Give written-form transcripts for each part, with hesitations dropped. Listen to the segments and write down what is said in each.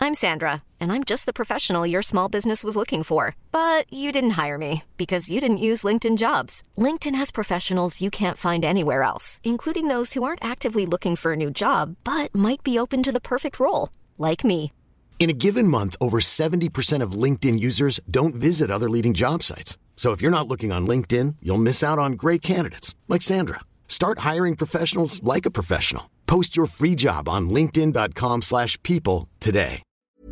I'm Sandra, and I'm just the professional your small business was looking for. But you didn't hire me because you didn't use LinkedIn Jobs. LinkedIn has professionals you can't find anywhere else, including those who aren't actively looking for a new job, but might be open to the perfect role, like me. In a given month, over 70% of LinkedIn users don't visit other leading job sites. So if you're not looking on LinkedIn, you'll miss out on great candidates like Sandra. Start hiring professionals like a professional. Post your free job on linkedin.com/people today.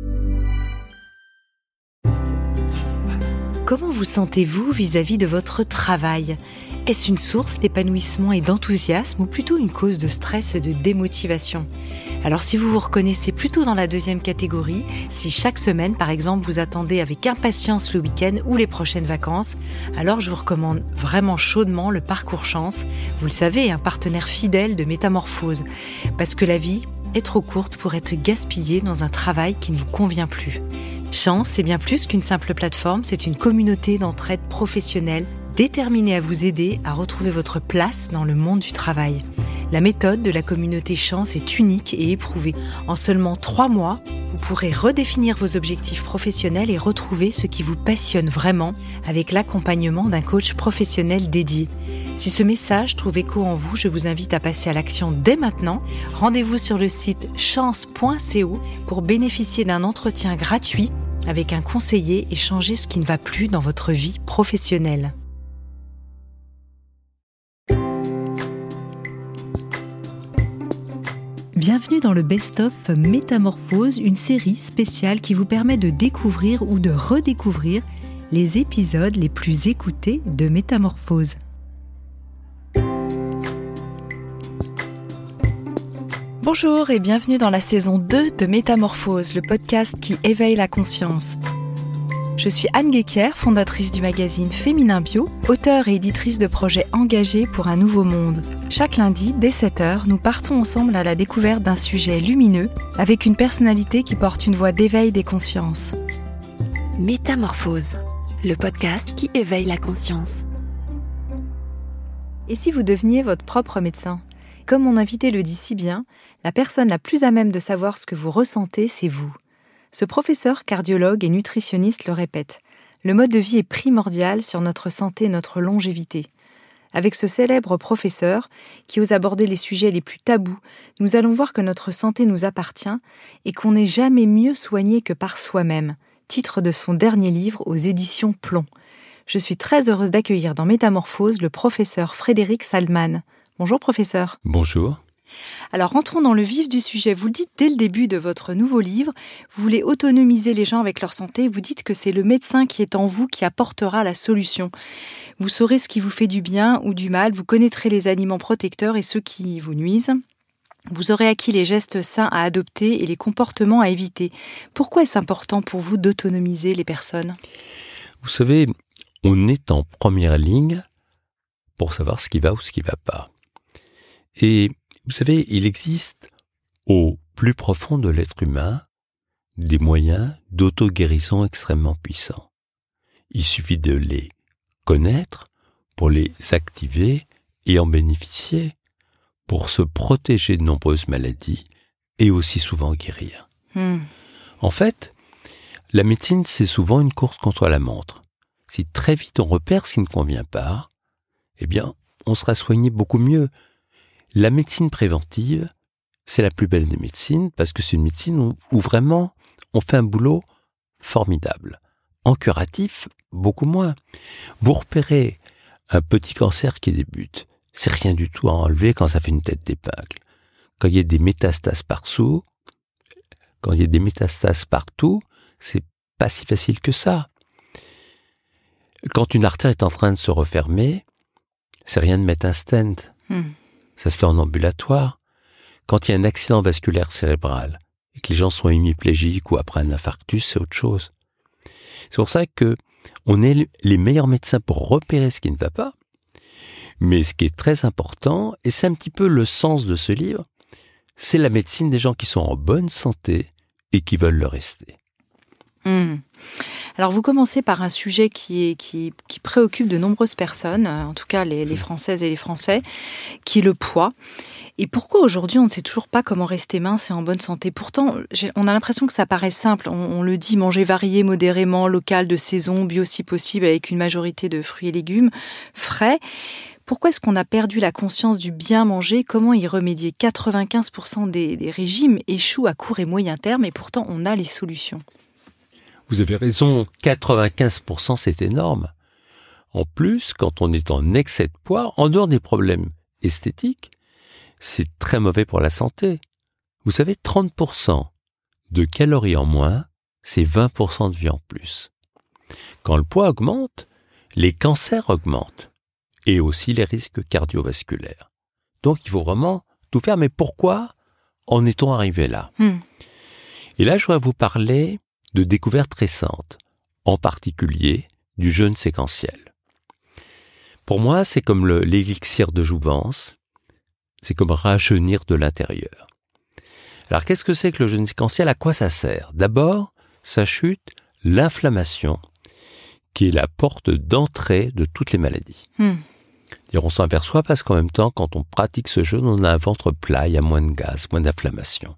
Comment vous sentez-vous vis-à-vis de votre travail ? Est-ce une source d'épanouissement et d'enthousiasme ou plutôt une cause de stress et de démotivation ? Alors si vous vous reconnaissez plutôt dans la deuxième catégorie, si chaque semaine par exemple vous attendez avec impatience le week-end ou les prochaines vacances, alors je vous recommande vraiment chaudement le Parcours Chance. Vous le savez, un partenaire fidèle de Métamorphose. Parce que la vie est trop courte pour être gaspillée dans un travail qui ne vous convient plus. Chance, c'est bien plus qu'une simple plateforme, c'est une communauté d'entraide professionnelle déterminée à vous aider à retrouver votre place dans le monde du travail. La méthode de la communauté Chance est unique et éprouvée. En seulement 3 mois, vous pourrez redéfinir vos objectifs professionnels et retrouver ce qui vous passionne vraiment avec l'accompagnement d'un coach professionnel dédié. Si ce message trouve écho en vous, je vous invite à passer à l'action dès maintenant. Rendez-vous sur le site chance.co pour bénéficier d'un entretien gratuit avec un conseiller et changer ce qui ne va plus dans votre vie professionnelle. Bienvenue dans le Best of Métamorphose, une série spéciale qui vous permet de découvrir ou de redécouvrir les épisodes les plus écoutés de Métamorphose. Bonjour et bienvenue dans la saison 2 de Métamorphose, le podcast qui éveille la conscience. Je suis Anne Guéquière, fondatrice du magazine Féminin Bio, auteure et éditrice de projets engagés pour un nouveau monde. Chaque lundi, dès 7h, nous partons ensemble à la découverte d'un sujet lumineux avec une personnalité qui porte une voix d'éveil des consciences. Métamorphose, le podcast qui éveille la conscience. Et si vous deveniez votre propre médecin ? Comme mon invité le dit si bien, la personne la plus à même de savoir ce que vous ressentez, c'est vous. Ce professeur cardiologue et nutritionniste le répète. Le mode de vie est primordial sur notre santé et notre longévité. Avec ce célèbre professeur, qui ose aborder les sujets les plus tabous, nous allons voir que notre santé nous appartient et qu'on n'est jamais mieux soigné que par soi-même. Titre de son dernier livre aux éditions Plomb. Je suis très heureuse d'accueillir dans Métamorphose le professeur Frédéric Salman. Bonjour professeur. Bonjour. Alors rentrons dans le vif du sujet. Vous le dites dès le début de votre nouveau livre, vous voulez autonomiser les gens avec leur santé, vous dites que c'est le médecin qui est en vous qui apportera la solution. Vous saurez ce qui vous fait du bien ou du mal, vous connaîtrez les aliments protecteurs et ceux qui vous nuisent. Vous aurez acquis les gestes sains à adopter et les comportements à éviter. Pourquoi est-ce important pour vous d'autonomiser les personnes ? Vous savez, on est en première ligne pour savoir ce qui va ou ce qui ne va pas. Et vous savez, il existe au plus profond de l'être humain des moyens d'auto-guérison extrêmement puissants. Il suffit de les connaître pour les activer et en bénéficier pour se protéger de nombreuses maladies et aussi souvent guérir. En fait, la médecine, c'est souvent une course contre la montre. Si très vite on repère ce qui ne convient pas, eh bien, on sera soigné beaucoup mieux. La médecine préventive, c'est la plus belle des médecines parce que c'est une médecine où vraiment on fait un boulot formidable. En curatif, beaucoup moins. Vous repérez un petit cancer qui débute. C'est rien du tout à enlever quand ça fait une tête d'épingle. Quand il y a des métastases partout, c'est pas si facile que ça. Quand une artère est en train de se refermer, c'est rien de mettre un stent. Ça se fait en ambulatoire. Quand il y a un accident vasculaire cérébral et que les gens sont hémiplégiques ou après un infarctus, c'est autre chose. C'est pour ça que on est les meilleurs médecins pour repérer ce qui ne va pas. Mais ce qui est très important, et c'est un petit peu le sens de ce livre, c'est la médecine des gens qui sont en bonne santé et qui veulent le rester. Alors, vous commencez par un sujet qui préoccupe de nombreuses personnes, en tout cas les Françaises et les Français, qui est le poids. Et pourquoi aujourd'hui on ne sait toujours pas comment rester mince et en bonne santé? Pourtant, on a l'impression que ça paraît simple. On le dit, manger varié, modérément, local, de saison, bio si possible, avec une majorité de fruits et légumes frais. Pourquoi est-ce qu'on a perdu la conscience du bien manger? Comment y remédier? 95% des régimes échouent à court et moyen terme et pourtant on a les solutions. Vous avez raison, 95% c'est énorme. En plus, quand on est en excès de poids, en dehors des problèmes esthétiques, c'est très mauvais pour la santé. Vous savez, 30% de calories en moins, c'est 20% de vie en plus. Quand le poids augmente, les cancers augmentent et aussi les risques cardiovasculaires. Donc il faut vraiment tout faire. Mais pourquoi en est-on arrivé là? Et là, je voudrais vous parler de découvertes récentes, en particulier du jeûne séquentiel. Pour moi, c'est comme l'élixir de jouvence, c'est comme rajeunir de l'intérieur. Alors, qu'est-ce que c'est que le jeûne séquentiel? À quoi ça sert? D'abord, ça chute l'inflammation, qui est la porte d'entrée de toutes les maladies. Et on s'en aperçoit parce qu'en même temps, quand on pratique ce jeûne, on a un ventre plat, il y a moins de gaz, moins d'inflammation.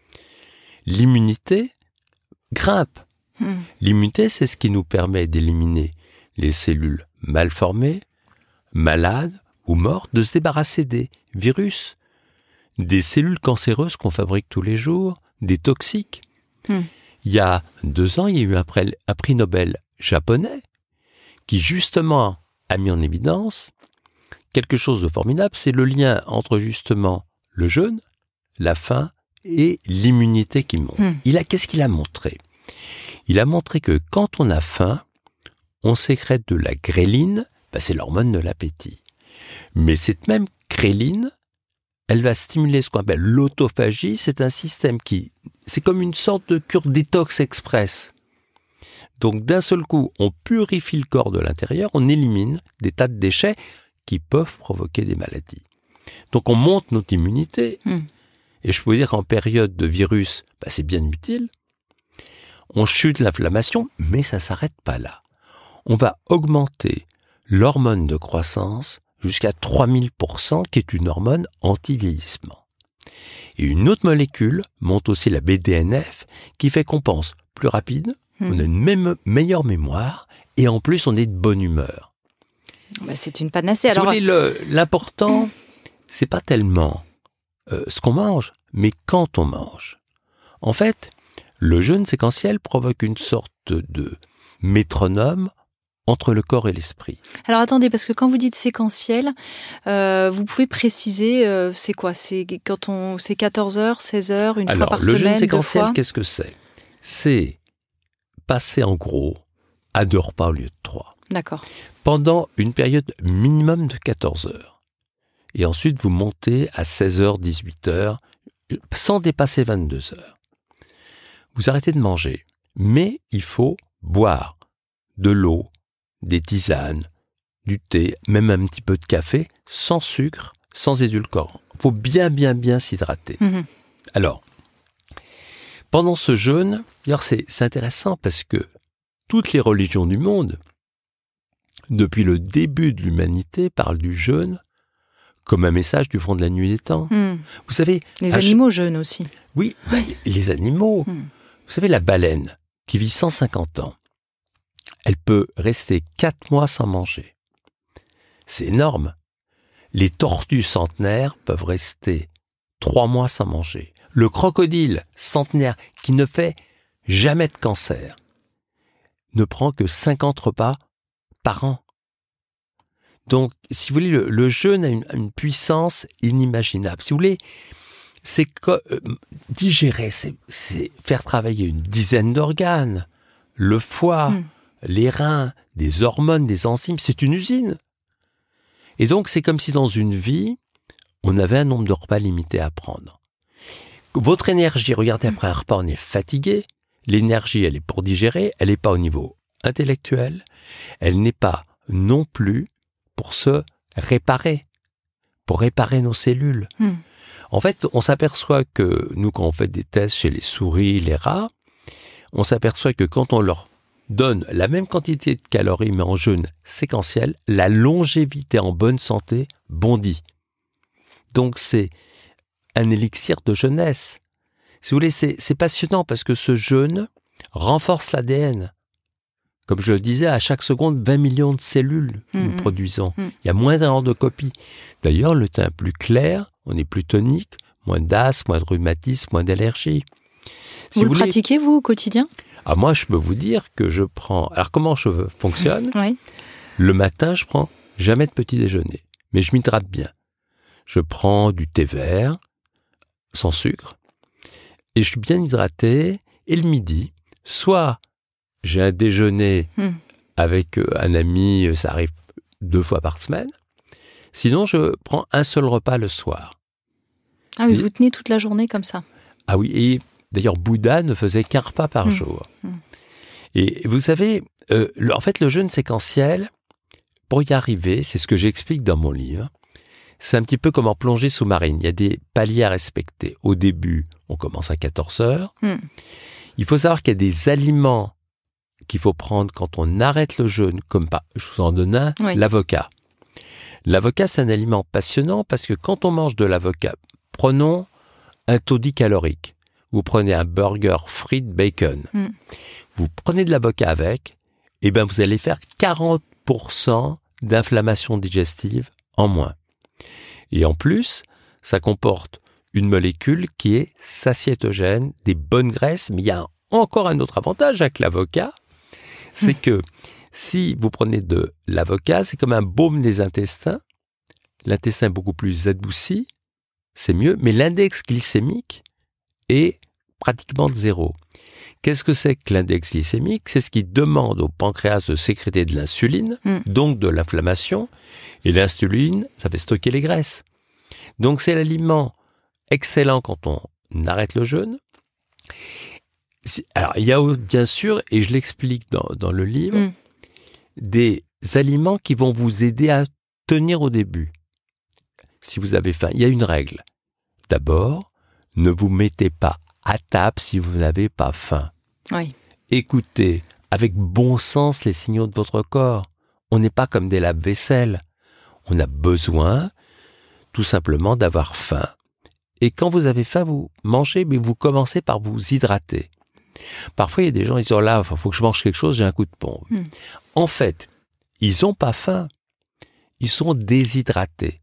L'immunité grimpe. L'immunité, c'est ce qui nous permet d'éliminer les cellules mal formées, malades ou mortes, de se débarrasser des virus, des cellules cancéreuses qu'on fabrique tous les jours, des toxiques. Il y a 2 ans, il y a eu un prix Nobel japonais qui justement a mis en évidence quelque chose de formidable, c'est le lien entre justement le jeûne, la faim et l'immunité qui monte. Qu'est-ce qu'il a montré? Il a montré que quand on a faim, on sécrète de la gréline, c'est l'hormone de l'appétit. Mais cette même gréline, elle va stimuler ce qu'on appelle l'autophagie. C'est un système c'est comme une sorte de cure détox express. Donc d'un seul coup, on purifie le corps de l'intérieur, on élimine des tas de déchets qui peuvent provoquer des maladies. Donc on monte notre immunité. Et je peux vous dire qu'en période de virus, c'est bien utile. On chute l'inflammation, mais ça ne s'arrête pas là. On va augmenter l'hormone de croissance jusqu'à 3000%, qui est une hormone anti-vieillissement. Et une autre molécule monte aussi, la BDNF, qui fait qu'on pense plus rapide, on a une meilleure mémoire, et en plus on est de bonne humeur. C'est une panacée. Si vous voulez, l'important, c'est pas tellement ce qu'on mange, mais quand on mange. En fait, le jeûne séquentiel provoque une sorte de métronome entre le corps et l'esprit. Alors attendez, parce que quand vous dites séquentiel, vous pouvez préciser, c'est quoi? C'est 14 heures, 16 heures, une fois par semaine? Alors, le jeûne séquentiel, qu'est-ce que c'est? C'est passer en gros à 2 repas au lieu de 3. D'accord. Pendant une période minimum de 14 heures. Et ensuite, vous montez à 16 heures, 18 heures, sans dépasser 22 heures. Vous arrêtez de manger, mais il faut boire de l'eau, des tisanes, du thé, même un petit peu de café, sans sucre, sans édulcorant. Il faut bien s'hydrater. Alors, pendant ce jeûne, d'ailleurs c'est intéressant parce que toutes les religions du monde, depuis le début de l'humanité, parlent du jeûne comme un message du fond de la nuit des temps. Vous savez, les animaux jeûnent aussi. Oui, les animaux. Vous savez, la baleine qui vit 150 ans, elle peut rester 4 mois sans manger. C'est énorme. Les tortues centenaires peuvent rester 3 mois sans manger. Le crocodile centenaire qui ne fait jamais de cancer ne prend que 50 repas par an. Donc, si vous voulez, le jeûne a une puissance inimaginable. Si vous voulez, c'est digérer, c'est faire travailler une dizaine d'organes, le foie, les reins, des hormones, des enzymes, c'est une usine. Et donc, c'est comme si dans une vie, on avait un nombre de repas limité à prendre. Votre énergie, regardez, après un repas, on est fatigué. L'énergie, elle est pour digérer, elle n'est pas au niveau intellectuel, elle n'est pas non plus pour se réparer, pour réparer nos cellules. En fait, on s'aperçoit que nous, quand on fait des tests chez les souris, les rats, on s'aperçoit que quand on leur donne la même quantité de calories mais en jeûne séquentiel, la longévité en bonne santé bondit. Donc c'est un élixir de jeunesse. Si vous voulez, c'est passionnant parce que ce jeûne renforce l'ADN. Comme je le disais, à chaque seconde, 20 millions de cellules nous produisons. Il y a moins d'erreurs de copie. D'ailleurs, le teint est plus clair, on est plus tonique, moins d'asthme, moins de rhumatisme, moins d'allergie. Vous le pratiquez, vous, au quotidien ? Moi, je peux vous dire que je prends... Alors, comment je fonctionne ? Oui. Le matin, je prends jamais de petit déjeuner, mais je m'hydrate bien. Je prends du thé vert, sans sucre, et je suis bien hydraté. Et le midi, soit j'ai un déjeuner avec un ami, ça arrive 2 fois par semaine, sinon je prends un seul repas le soir. Ah oui, vous tenez toute la journée comme ça ? Ah oui, et d'ailleurs, Bouddha ne faisait qu'un repas par jour. Et vous savez, en fait, le jeûne séquentiel, pour y arriver, c'est ce que j'explique dans mon livre, c'est un petit peu comme en plongée sous-marine. Il y a des paliers à respecter. Au début, on commence à 14 heures. Il faut savoir qu'il y a des aliments qu'il faut prendre quand on arrête le jeûne, comme je vous en donne un, l'avocat. L'avocat, c'est un aliment passionnant parce que quand on mange de l'avocat, prenons un taudis calorique. Vous prenez un burger, frites, bacon. Vous prenez de l'avocat avec, et ben vous allez faire 40% d'inflammation digestive en moins. Et en plus, ça comporte une molécule qui est satiétogène, des bonnes graisses, mais il y a encore un autre avantage avec l'avocat, c'est que si vous prenez de l'avocat, c'est comme un baume des intestins. L'intestin est beaucoup plus adouci, c'est mieux, mais l'index glycémique est pratiquement de 0. Qu'est-ce que c'est que l'index glycémique ? C'est ce qui demande au pancréas de sécréter de l'insuline, donc de l'inflammation. Et l'insuline, ça fait stocker les graisses. Donc c'est l'aliment excellent quand on arrête le jeûne. Alors il y a bien sûr, et je l'explique dans le livre, des aliments qui vont vous aider à tenir au début. Si vous avez faim, il y a une règle. D'abord, ne vous mettez pas à table si vous n'avez pas faim. Oui. Écoutez avec bon sens les signaux de votre corps. On n'est pas comme des lave-vaisselle. On a besoin tout simplement d'avoir faim. Et quand vous avez faim, vous mangez, mais vous commencez par vous hydrater. Parfois, il y a des gens qui disent « là, il faut que je mange quelque chose, j'ai un coup de pompe ». En fait, ils n'ont pas faim. Ils sont déshydratés.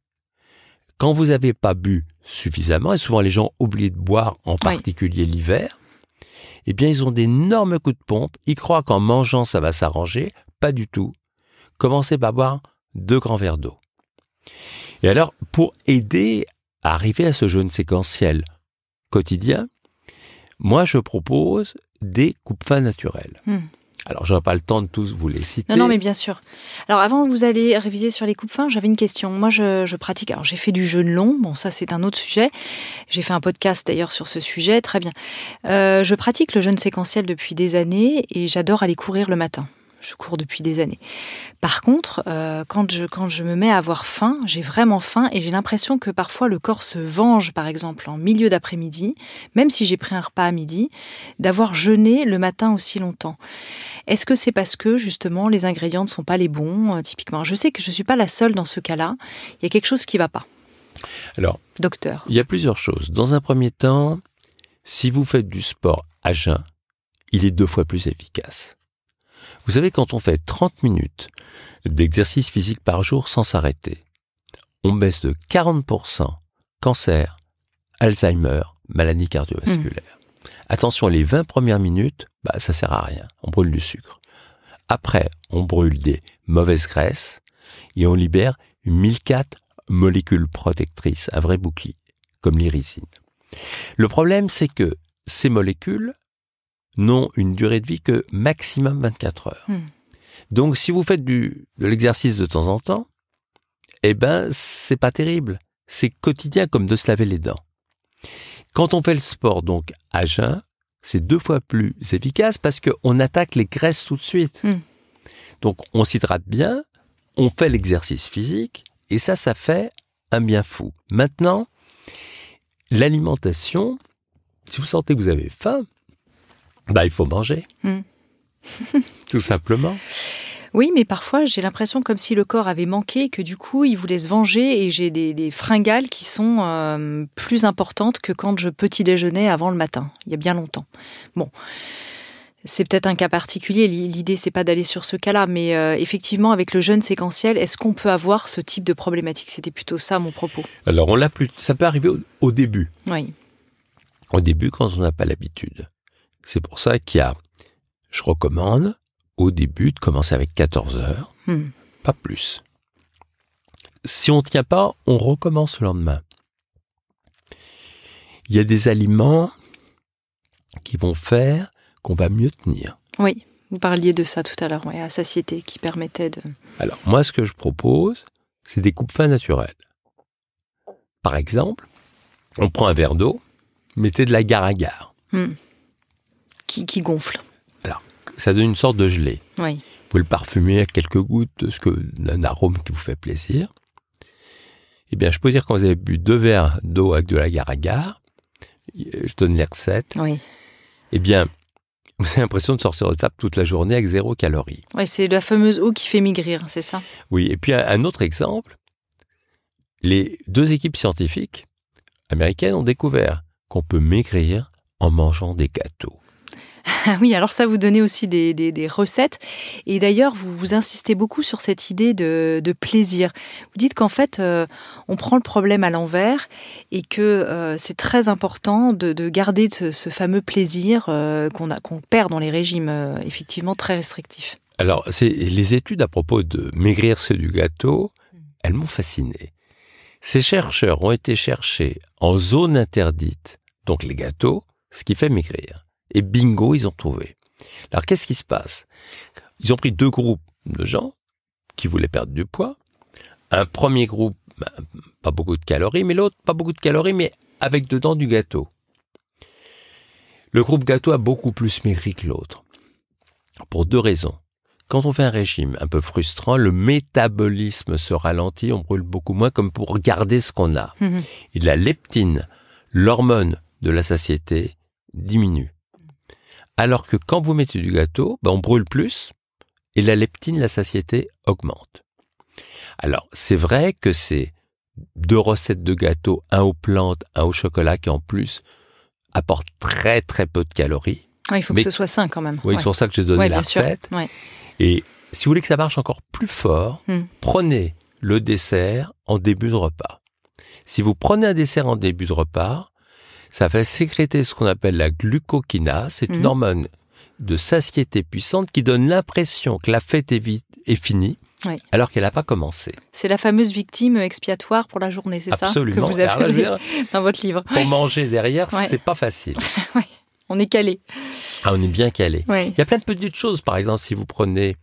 Quand vous n'avez pas bu suffisamment, et souvent les gens oublient de boire, en particulier l'hiver, eh bien ils ont d'énormes coups de pompe, ils croient qu'en mangeant ça va s'arranger, pas du tout. Commencez par boire 2 grands verres d'eau. Et alors, pour aider à arriver à ce jeûne séquentiel quotidien, moi je propose des coupes-faim naturelles. Alors, je n'aurai pas le temps de tous vous les citer. Non, mais bien sûr. Alors, avant que vous allez réviser sur les coupes-faim, j'avais une question. Moi, je pratique... Alors, j'ai fait du jeûne long. Bon, ça, c'est un autre sujet. J'ai fait un podcast, d'ailleurs, sur ce sujet. Très bien. Je pratique le jeûne séquentiel depuis des années et j'adore aller courir le matin. Je cours depuis des années. Par contre, quand je me mets à avoir faim, j'ai vraiment faim et j'ai l'impression que parfois le corps se venge, par exemple, en milieu d'après-midi, même si j'ai pris un repas à midi, d'avoir jeûné le matin aussi longtemps. Est-ce que c'est parce que, justement, les ingrédients ne sont pas les bons, typiquement ? Je sais que je ne suis pas la seule dans ce cas-là. Il y a quelque chose qui ne va pas. Alors, docteur. Il y a plusieurs choses. Dans un premier temps, si vous faites du sport à jeun, il est 2 fois plus efficace. Vous savez, quand on fait 30 minutes d'exercice physique par jour sans s'arrêter, on baisse de 40% cancer, Alzheimer, maladie cardiovasculaire. Attention, les 20 premières minutes, ça sert à rien. On brûle du sucre. Après, on brûle des mauvaises graisses et on libère 1004 molécules protectrices, un vrai bouclier, comme l'irysine. Le problème, c'est que ces molécules n'ont une durée de vie que maximum 24 heures. Donc, si vous faites de l'exercice de temps en temps, c'est pas terrible. C'est quotidien comme de se laver les dents. Quand on fait le sport, donc, à jeun, c'est 2 fois plus efficace parce qu'on attaque les graisses tout de suite. Donc, on s'hydrate bien, on fait l'exercice physique, et ça fait un bien fou. Maintenant, l'alimentation, si vous sentez que vous avez faim, Il faut manger. Tout simplement. Oui, mais parfois, j'ai l'impression comme si le corps avait manqué, que du coup, il voulait se venger et j'ai des fringales qui sont plus importantes que quand je petit déjeunais avant le matin, il y a bien longtemps. Bon, c'est peut-être un cas particulier, l'idée, c'est pas d'aller sur ce cas-là, mais effectivement, avec le jeûne séquentiel, est-ce qu'on peut avoir ce type de problématique ? C'était plutôt ça mon propos. Alors, ça peut arriver au début. Oui. Au début, quand on n'a pas l'habitude. C'est pour ça je recommande, au début, de commencer avec 14 heures, pas plus. Si on ne tient pas, on recommence le lendemain. Il y a des aliments qui vont faire qu'on va mieux tenir. Oui, vous parliez de ça tout à l'heure, à satiété, qui permettait de... Alors, moi, ce que je propose, c'est des coupes-fins naturelles. Par exemple, on prend un verre d'eau, mettez de l'agar-agar. Qui gonfle. Alors, ça donne une sorte de gelée. Oui. Vous pouvez le parfumer à quelques gouttes, d'un arôme qui vous fait plaisir. Eh bien, je peux dire quand vous avez bu 2 verres d'eau avec de l'agar-agar, je donne les recettes, eh bien, vous avez l'impression de sortir de table toute la journée avec 0 calories. Oui, c'est la fameuse eau qui fait maigrir, c'est ça ? Oui, et puis un autre exemple, les 2 équipes scientifiques américaines ont découvert qu'on peut maigrir en mangeant des gâteaux. Ah oui, alors ça, vous donnez aussi des recettes. Et d'ailleurs, vous insistez beaucoup sur cette idée de plaisir. Vous dites qu'en fait, on prend le problème à l'envers et que c'est très important de garder ce fameux plaisir qu'on perd dans les régimes effectivement très restrictifs. Alors, les études à propos de maigrir sur du gâteau, elles m'ont fasciné. Ces chercheurs ont été cherchés en zone interdite, donc les gâteaux, ce qui fait maigrir. Et bingo, ils ont trouvé. Alors, qu'est-ce qui se passe ? Ils ont pris 2 groupes de gens qui voulaient perdre du poids. Un premier groupe, pas beaucoup de calories, mais l'autre, pas beaucoup de calories, mais avec dedans du gâteau. Le groupe gâteau a beaucoup plus maigri que l'autre. Pour 2 raisons. Quand on fait un régime un peu frustrant, le métabolisme se ralentit, on brûle beaucoup moins, comme pour garder ce qu'on a. Et la leptine, l'hormone de la satiété, diminue. Alors que quand vous mettez du gâteau, on brûle plus et la leptine, la satiété, augmente. Alors, c'est vrai que c'est 2 recettes de gâteau, un aux plantes, un au chocolat, qui en plus apportent très très peu de calories. Il faut que ce soit sain quand même. Oui, c'est pour ça que j'ai donné la recette. Ouais. Et si vous voulez que ça marche encore plus fort, prenez le dessert en début de repas. Si vous prenez un dessert en début de repas, ça fait sécréter ce qu'on appelle la glucokinase. C'est une hormone de satiété puissante qui donne l'impression que la fête est finie, alors qu'elle n'a pas commencé. C'est la fameuse victime expiatoire pour la journée, c'est Absolument. Ça que vous avez dans votre livre. Pour manger derrière, c'est pas facile. On est calé. On est bien calé. Il y a plein de petites choses. Par exemple, si vous prenez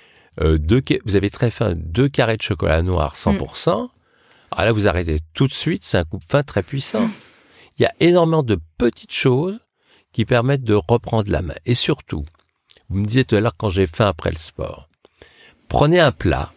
vous avez très faim, 2 carrés de chocolat noir 100%, alors là, vous arrêtez tout de suite, c'est un coupe-faim très puissant. Il y a énormément de petites choses qui permettent de reprendre la main. Et surtout, vous me disiez tout à l'heure quand j'ai faim après le sport, prenez un plat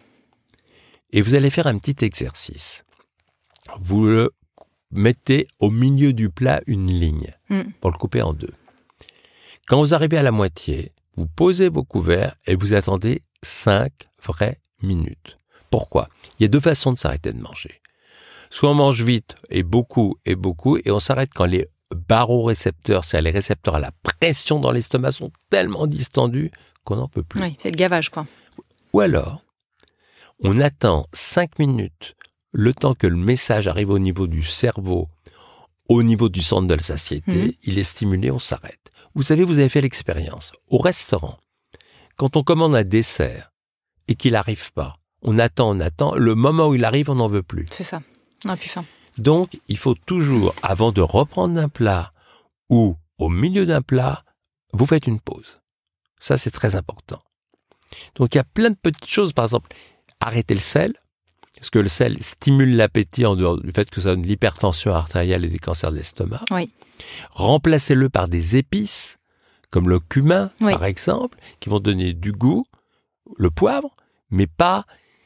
et vous allez faire un petit exercice. Vous le mettez au milieu du plat une ligne pour le couper en 2. Quand vous arrivez à la moitié, vous posez vos couverts et vous attendez 5 vraies minutes. Pourquoi ? Il y a 2 façons de s'arrêter de manger. Soit on mange vite et beaucoup, et on s'arrête quand les barorécepteurs, c'est-à-dire les récepteurs à la pression dans l'estomac, sont tellement distendus qu'on n'en peut plus. Oui, c'est le gavage, quoi. Ou alors, on attend 5 minutes, le temps que le message arrive au niveau du cerveau, au niveau du centre de la satiété, il est stimulé, on s'arrête. Vous savez, vous avez fait l'expérience. Au restaurant, quand on commande un dessert et qu'il n'arrive pas, on attend, le moment où il arrive, on n'en veut plus. C'est ça. On n'a plus faim. Donc, il faut toujours, avant de reprendre un plat ou au milieu d'un plat, vous faites une pause. Ça, c'est très important. Donc, il y a plein de petites choses. Par exemple, arrêtez le sel, parce que le sel stimule l'appétit en dehors du fait que ça donne l'hypertension artérielle et des cancers de l'estomac. Remplacez-le par des épices, comme le cumin, par exemple, qui vont donner du goût, le poivre, mais pas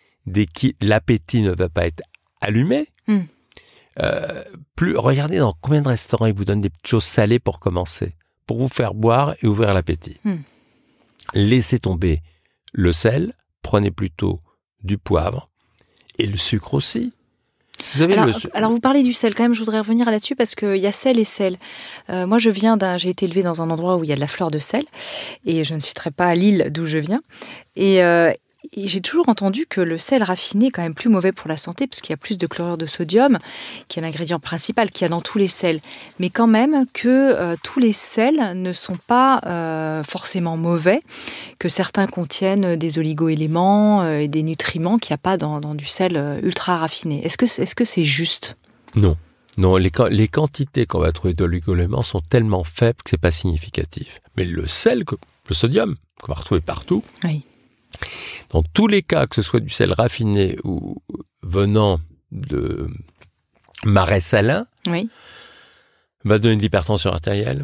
l'appétit ne va pas être allumé. Regardez dans combien de restaurants ils vous donnent des petites choses salées pour commencer. pour vous faire boire et ouvrir l'appétit. Laissez tomber le sel, prenez plutôt du poivre et le sucre aussi. Vous avez alors vous parlez du sel, quand même, je voudrais revenir là-dessus parce qu'il y a sel et sel. Moi, j'ai été élevée dans un endroit où il y a de la fleur de sel, et je ne citerai pas l'île d'où je viens. Et j'ai toujours entendu que le sel raffiné est quand même plus mauvais pour la santé parce qu'il y a plus de chlorure de sodium, qui est l'ingrédient principal qu'il y a dans tous les sels. Mais quand même que tous les sels ne sont pas forcément mauvais, que certains contiennent des oligo-éléments et des nutriments qu'il n'y a pas dans du sel ultra raffiné. Est-ce que c'est juste ? Non. Non, les quantités qu'on va trouver d'oligo-éléments sont tellement faibles que c'est pas significatif. Mais le sel, le sodium, qu'on va retrouver partout, oui. Dans tous les cas, que ce soit du sel raffiné ou venant de marais salins, oui. va donner de l'hypertension artérielle.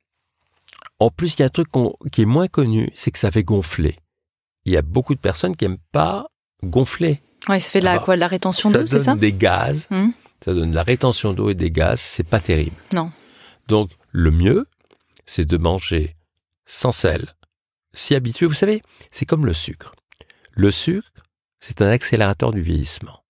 En plus, il y a un truc qui est moins connu, c'est que ça fait gonfler. Il y a beaucoup de personnes qui n'aiment pas gonfler. Oui, ça fait de la rétention d'eau, c'est ça ? Ça donne des gaz. Ça donne de la rétention d'eau et des gaz. C'est pas terrible. Non. Donc, le mieux, c'est de manger sans sel. S'y habituer, vous savez, c'est comme le sucre. Le sucre, c'est un accélérateur du vieillissement.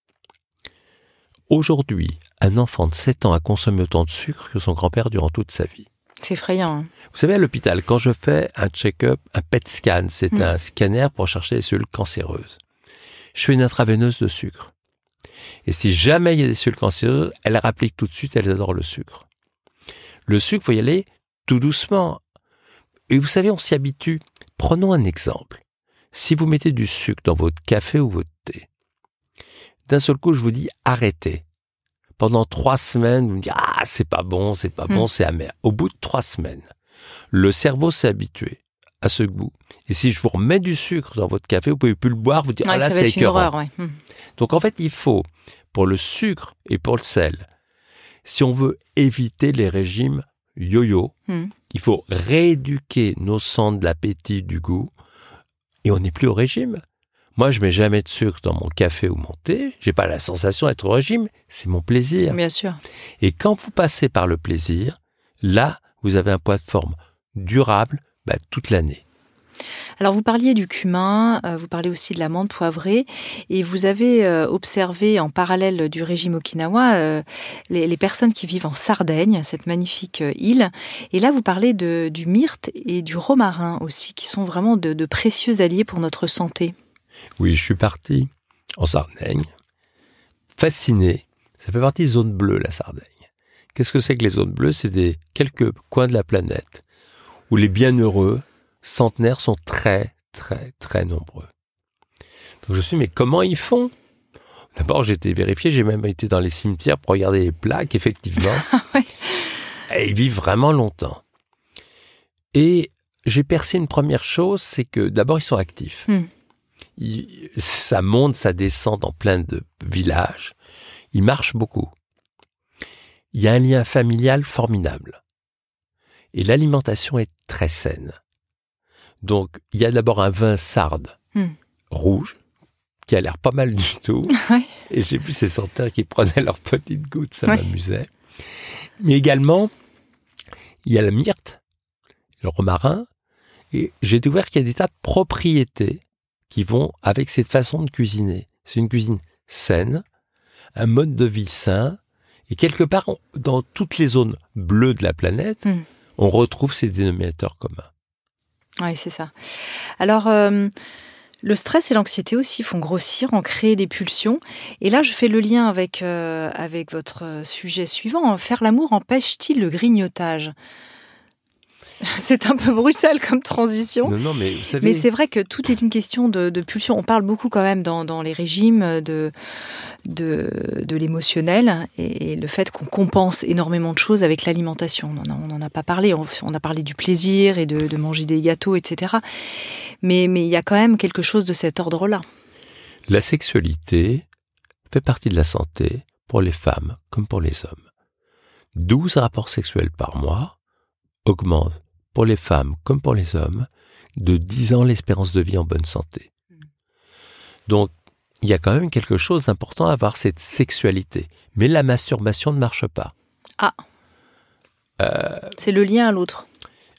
Aujourd'hui, un enfant de 7 ans a consommé autant de sucre que son grand-père durant toute sa vie. C'est effrayant. Hein. Vous savez, à l'hôpital, quand je fais un check-up, un PET scan, c'est un scanner pour chercher les cellules cancéreuses. Je fais une intraveineuse de sucre. Et si jamais il y a des cellules cancéreuses, elles rappliquent tout de suite, elles adorent le sucre. Le sucre, il faut y aller tout doucement. Et vous savez, on s'y habitue. Prenons un exemple. Si vous mettez du sucre dans votre café ou votre thé, d'un seul coup, je vous dis arrêtez. Pendant 3 semaines, vous me dites « Ah, c'est pas bon, c'est amer ». Au bout de 3 semaines, le cerveau s'est habitué à ce goût. Et si je vous remets du sucre dans votre café, vous pouvez plus le boire, vous dites « Ah là, c'est écœurant ». Ouais. Donc en fait, il faut, pour le sucre et pour le sel, si on veut éviter les régimes yo-yo, il faut rééduquer nos sens de l'appétit, du goût, et on n'est plus au régime. Moi, je mets jamais de sucre dans mon café ou mon thé. J'ai pas la sensation d'être au régime. C'est mon plaisir. Bien sûr. Et quand vous passez par le plaisir, là, vous avez un poids de forme durable toute l'année. Alors, vous parliez du cumin, vous parlez aussi de l'amande poivrée, et vous avez observé en parallèle du régime Okinawa les personnes qui vivent en Sardaigne, cette magnifique île. Et là, vous parlez du myrte et du romarin aussi, qui sont vraiment de précieux alliés pour notre santé. Oui, je suis parti en Sardaigne, fasciné. Ça fait partie des zones bleues, la Sardaigne. Qu'est-ce que c'est que les zones bleues ? C'est quelques coins de la planète où les bienheureux centenaires sont très, très, très nombreux. Donc je me suis dit, mais comment ils font ? D'abord, j'ai été vérifié, j'ai même été dans les cimetières pour regarder les plaques, effectivement. Ouais. Et ils vivent vraiment longtemps. Et j'ai percé une première chose, c'est que d'abord, ils sont actifs. Ça monte, ça descend dans plein de villages. Ils marchent beaucoup. Il y a un lien familial formidable. Et l'alimentation est très saine. Donc, il y a d'abord un vin sarde rouge, qui a l'air pas mal du tout. Ouais. Et j'ai vu ces centenaires qui prenaient leurs petites gouttes, ça m'amusait. Mais également, il y a la myrte, le romarin, et j'ai découvert qu'il y a des tas de propriétés qui vont avec cette façon de cuisiner. C'est une cuisine saine, un mode de vie sain, et quelque part, dans toutes les zones bleues de la planète, on retrouve ces dénominateurs communs. Oui, c'est ça. Alors, le stress et l'anxiété aussi font grossir, en créer des pulsions. Et là, je fais le lien avec votre sujet suivant. Faire l'amour empêche-t-il le grignotage ? C'est un peu brutal comme transition. Non, mais vous savez... Mais c'est vrai que tout est une question de pulsion. On parle beaucoup quand même dans les régimes de l'émotionnel et le fait qu'on compense énormément de choses avec l'alimentation. On n'en a pas parlé. On a parlé du plaisir et de manger des gâteaux, etc. Mais il y a quand même quelque chose de cet ordre-là. La sexualité fait partie de la santé pour les femmes comme pour les hommes. 12 rapports sexuels par mois augmentent pour les femmes comme pour les hommes de 10 ans l'espérance de vie en bonne santé. Donc, il y a quand même quelque chose d'important à avoir cette sexualité. Mais la masturbation ne marche pas. Ah. C'est le lien à l'autre.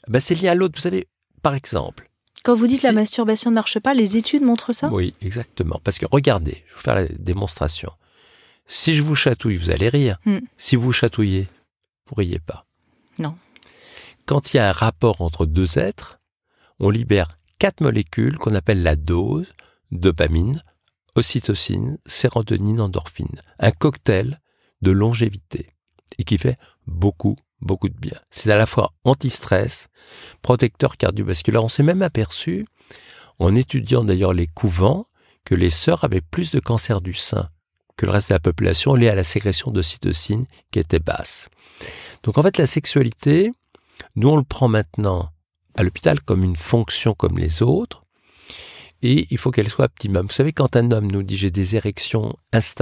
C'est lié à l'autre. Vous savez, par exemple... Quand vous dites la masturbation ne marche pas, les études montrent ça ? Oui, exactement. Parce que regardez, je vais vous faire la démonstration. Si je vous chatouille, vous allez rire. Si vous chatouillez, vous riez pas. Non. Quand il y a un rapport entre deux êtres, on libère 4 molécules qu'on appelle la dose, dopamine, ocytocine, sérotonine, endorphine. Un cocktail de longévité et qui fait beaucoup de bien. C'est à la fois anti-stress, protecteur cardiovasculaire. On s'est même aperçu, en étudiant d'ailleurs les couvents, que les sœurs avaient plus de cancer du sein que le reste de la population lié à la sécrétion d'ocytocine qui était basse. Donc en fait, la sexualité, nous on le prend maintenant à l'hôpital comme une fonction comme les autres et il faut qu'elle soit optimum. Vous savez, quand un homme nous dit « j'ai des érections instables »,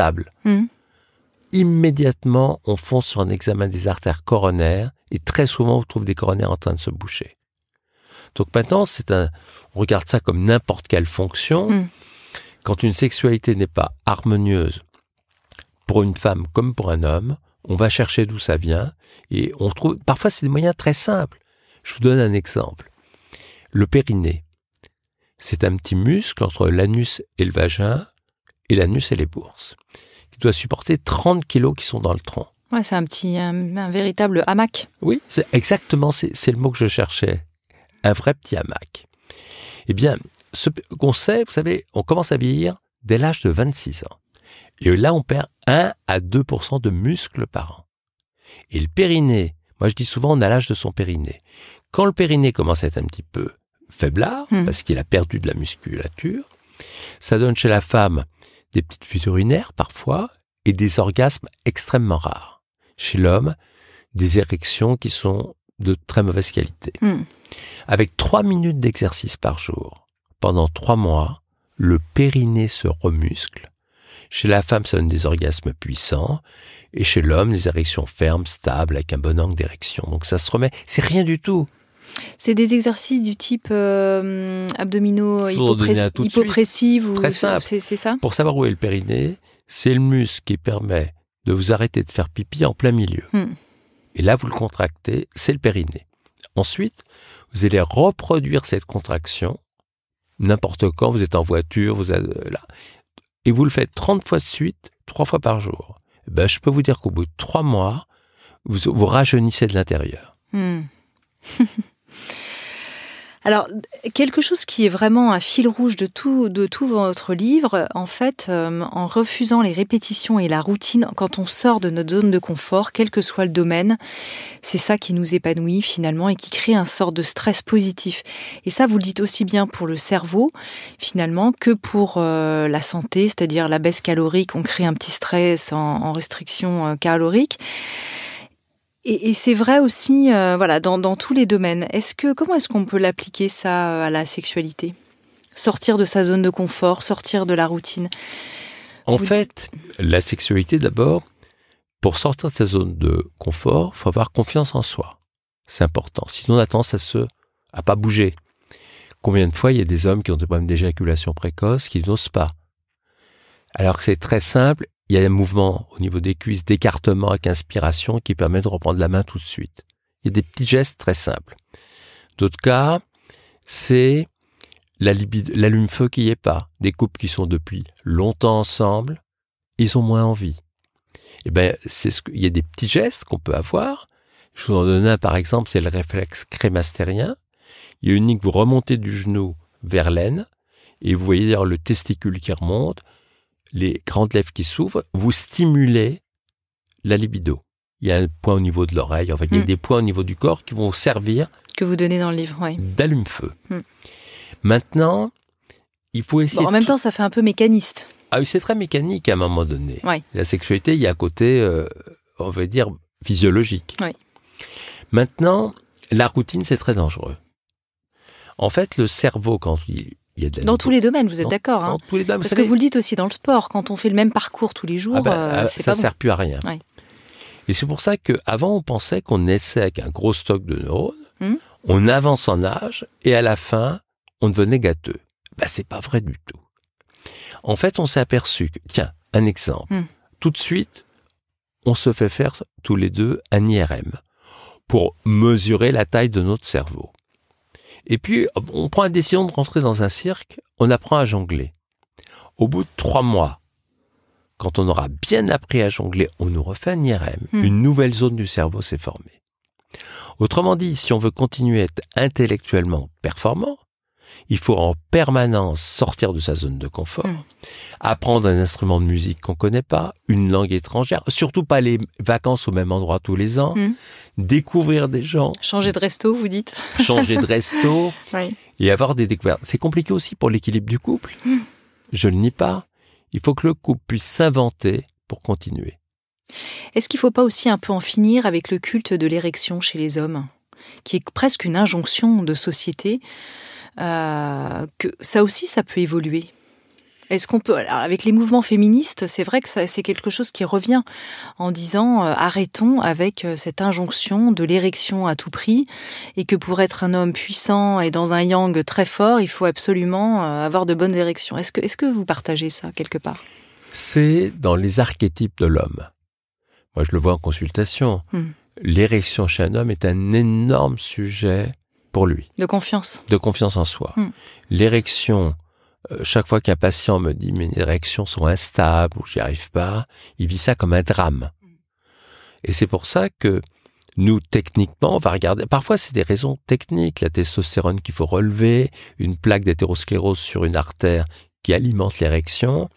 immédiatement, on fonce sur un examen des artères coronaires et très souvent, on trouve des coronaires en train de se boucher. Donc maintenant, on regarde ça comme n'importe quelle fonction. Quand une sexualité n'est pas harmonieuse pour une femme comme pour un homme, on va chercher d'où ça vient et on trouve. Parfois, c'est des moyens très simples. Je vous donne un exemple. Le périnée, c'est un petit muscle entre l'anus et le vagin et l'anus et les bourses, qui doit supporter 30 kilos qui sont dans le tronc. Ouais, c'est un véritable hamac. Oui, c'est le mot que je cherchais. Un vrai petit hamac. Eh bien, ce qu'on sait, vous savez, on commence à vieillir dès l'âge de 26 ans. Et là, on perd 1 à 2% de muscles par an. Et le périnée, moi je dis souvent, on a l'âge de son périnée. Quand le périnée commence à être un petit peu faiblard, parce qu'il a perdu de la musculature, ça donne chez la femme des petites fuites urinaires parfois et des orgasmes extrêmement rares. Chez l'homme, des érections qui sont de très mauvaise qualité. Avec 3 minutes d'exercice par jour, pendant 3 mois, le périnée se remuscle. Chez la femme, ça donne des orgasmes puissants. Et chez l'homme, des érections fermes, stables, avec un bon angle d'érection. Donc ça se remet. C'est rien du tout. C'est des exercices du type abdominaux hypopressifs ou très simple. C'est ça ? Pour savoir où est le périnée, c'est le muscle qui permet de vous arrêter de faire pipi en plein milieu. Et là, vous le contractez, c'est le périnée. Ensuite, vous allez reproduire cette contraction n'importe quand, vous êtes en voiture, vous êtes là, et vous le faites 30 fois de suite, 3 fois par jour. Je peux vous dire qu'au bout de 3 mois, vous rajeunissez de l'intérieur. Alors, quelque chose qui est vraiment un fil rouge de tout votre livre, en fait, en refusant les répétitions et la routine, quand on sort de notre zone de confort, quel que soit le domaine, c'est ça qui nous épanouit finalement et qui crée un sort de stress positif. Et ça, vous le dites aussi bien pour le cerveau, finalement, que pour la santé, c'est-à-dire la baisse calorique, on crée un petit stress en restriction calorique. Et c'est vrai aussi, dans tous les domaines. Comment est-ce qu'on peut l'appliquer ça à la sexualité ? Sortir de sa zone de confort, sortir de la routine. En fait, la sexualité d'abord, pour sortir de sa zone de confort, il faut avoir confiance en soi. C'est important. Sinon, on a tendance à pas bouger. Combien de fois il y a des hommes qui ont des problèmes d'éjaculation précoce qui n'osent pas ? Alors que c'est très simple. Il y a un mouvement au niveau des cuisses, d'écartement avec inspiration qui permet de reprendre la main tout de suite. Il y a des petits gestes très simples. D'autres cas, c'est l'allume-feu qui n'y est pas. Des couples qui sont depuis longtemps ensemble, ils ont moins envie. Il y a des petits gestes qu'on peut avoir. Je vous en donne un par exemple, c'est le réflexe crémastérien. Il y a une ligne que vous remontez du genou vers l'aine et vous voyez d'ailleurs le testicule qui remonte. Les grandes lèvres qui s'ouvrent, vous stimulez la libido. Il y a un point au niveau de l'oreille, il y a des points au niveau du corps qui vont servir que vous donnez dans le livre, d'allume-feu. Maintenant, il faut essayer... en même temps, ça fait un peu mécaniste. Ah oui, c'est très mécanique à un moment donné. Oui. La sexualité, il y a un côté, on va dire, physiologique. Oui. Maintenant, la routine, c'est très dangereux. En fait, le cerveau, quand il y a dans tous les domaines, vous êtes d'accord, dans tous les domaines. Parce que vous le dites aussi dans le sport, quand on fait le même parcours tous les jours, c'est ça pas sert plus à rien. Ouais. Et c'est pour ça qu'avant, on pensait qu'on naissait avec un gros stock de neurones, on avance en âge, et à la fin, on devenait gâteux. C'est pas vrai du tout. En fait, on s'est aperçu que, tiens, un exemple. Tout de suite, on se fait faire tous les deux un IRM pour mesurer la taille de notre cerveau. Et puis, on prend la décision de rentrer dans un cirque, on apprend à jongler. Au bout de 3 mois, quand on aura bien appris à jongler, on nous refait un IRM. Une nouvelle zone du cerveau s'est formée. Autrement dit, si on veut continuer à être intellectuellement performant, il faut en permanence sortir de sa zone de confort, apprendre un instrument de musique qu'on ne connaît pas, une langue étrangère, surtout pas les vacances au même endroit tous les ans, découvrir des gens. Changer de resto, vous dites. Changer de resto Oui. et avoir des découvertes. C'est compliqué aussi pour l'équilibre du couple. Je ne le nie pas. Il faut que le couple puisse s'inventer pour continuer. Est-ce qu'il ne faut pas aussi un peu en finir avec le culte de l'érection chez les hommes, qui est presque une injonction de société, que ça aussi, ça peut évoluer? Est-ce qu'on peut, alors avec les mouvements féministes, c'est vrai que c'est quelque chose qui revient en disant arrêtons avec cette injonction de l'érection à tout prix, et que pour être un homme puissant et dans un yang très fort, il faut absolument avoir de bonnes érections. Est-ce que vous partagez ça quelque part? C'est dans les archétypes de l'homme. Moi, je le vois en consultation. L'érection chez un homme est un énorme sujet pour lui. De confiance. De confiance en soi. L'érection, chaque fois qu'un patient me dit « mes érections sont instables » ou « j'y arrive pas », il vit ça comme un drame. Et c'est pour ça que nous, techniquement, on va regarder... Parfois, c'est des raisons techniques. La testostérone qu'il faut relever, une plaque d'athérosclérose sur une artère qui alimente l'érection.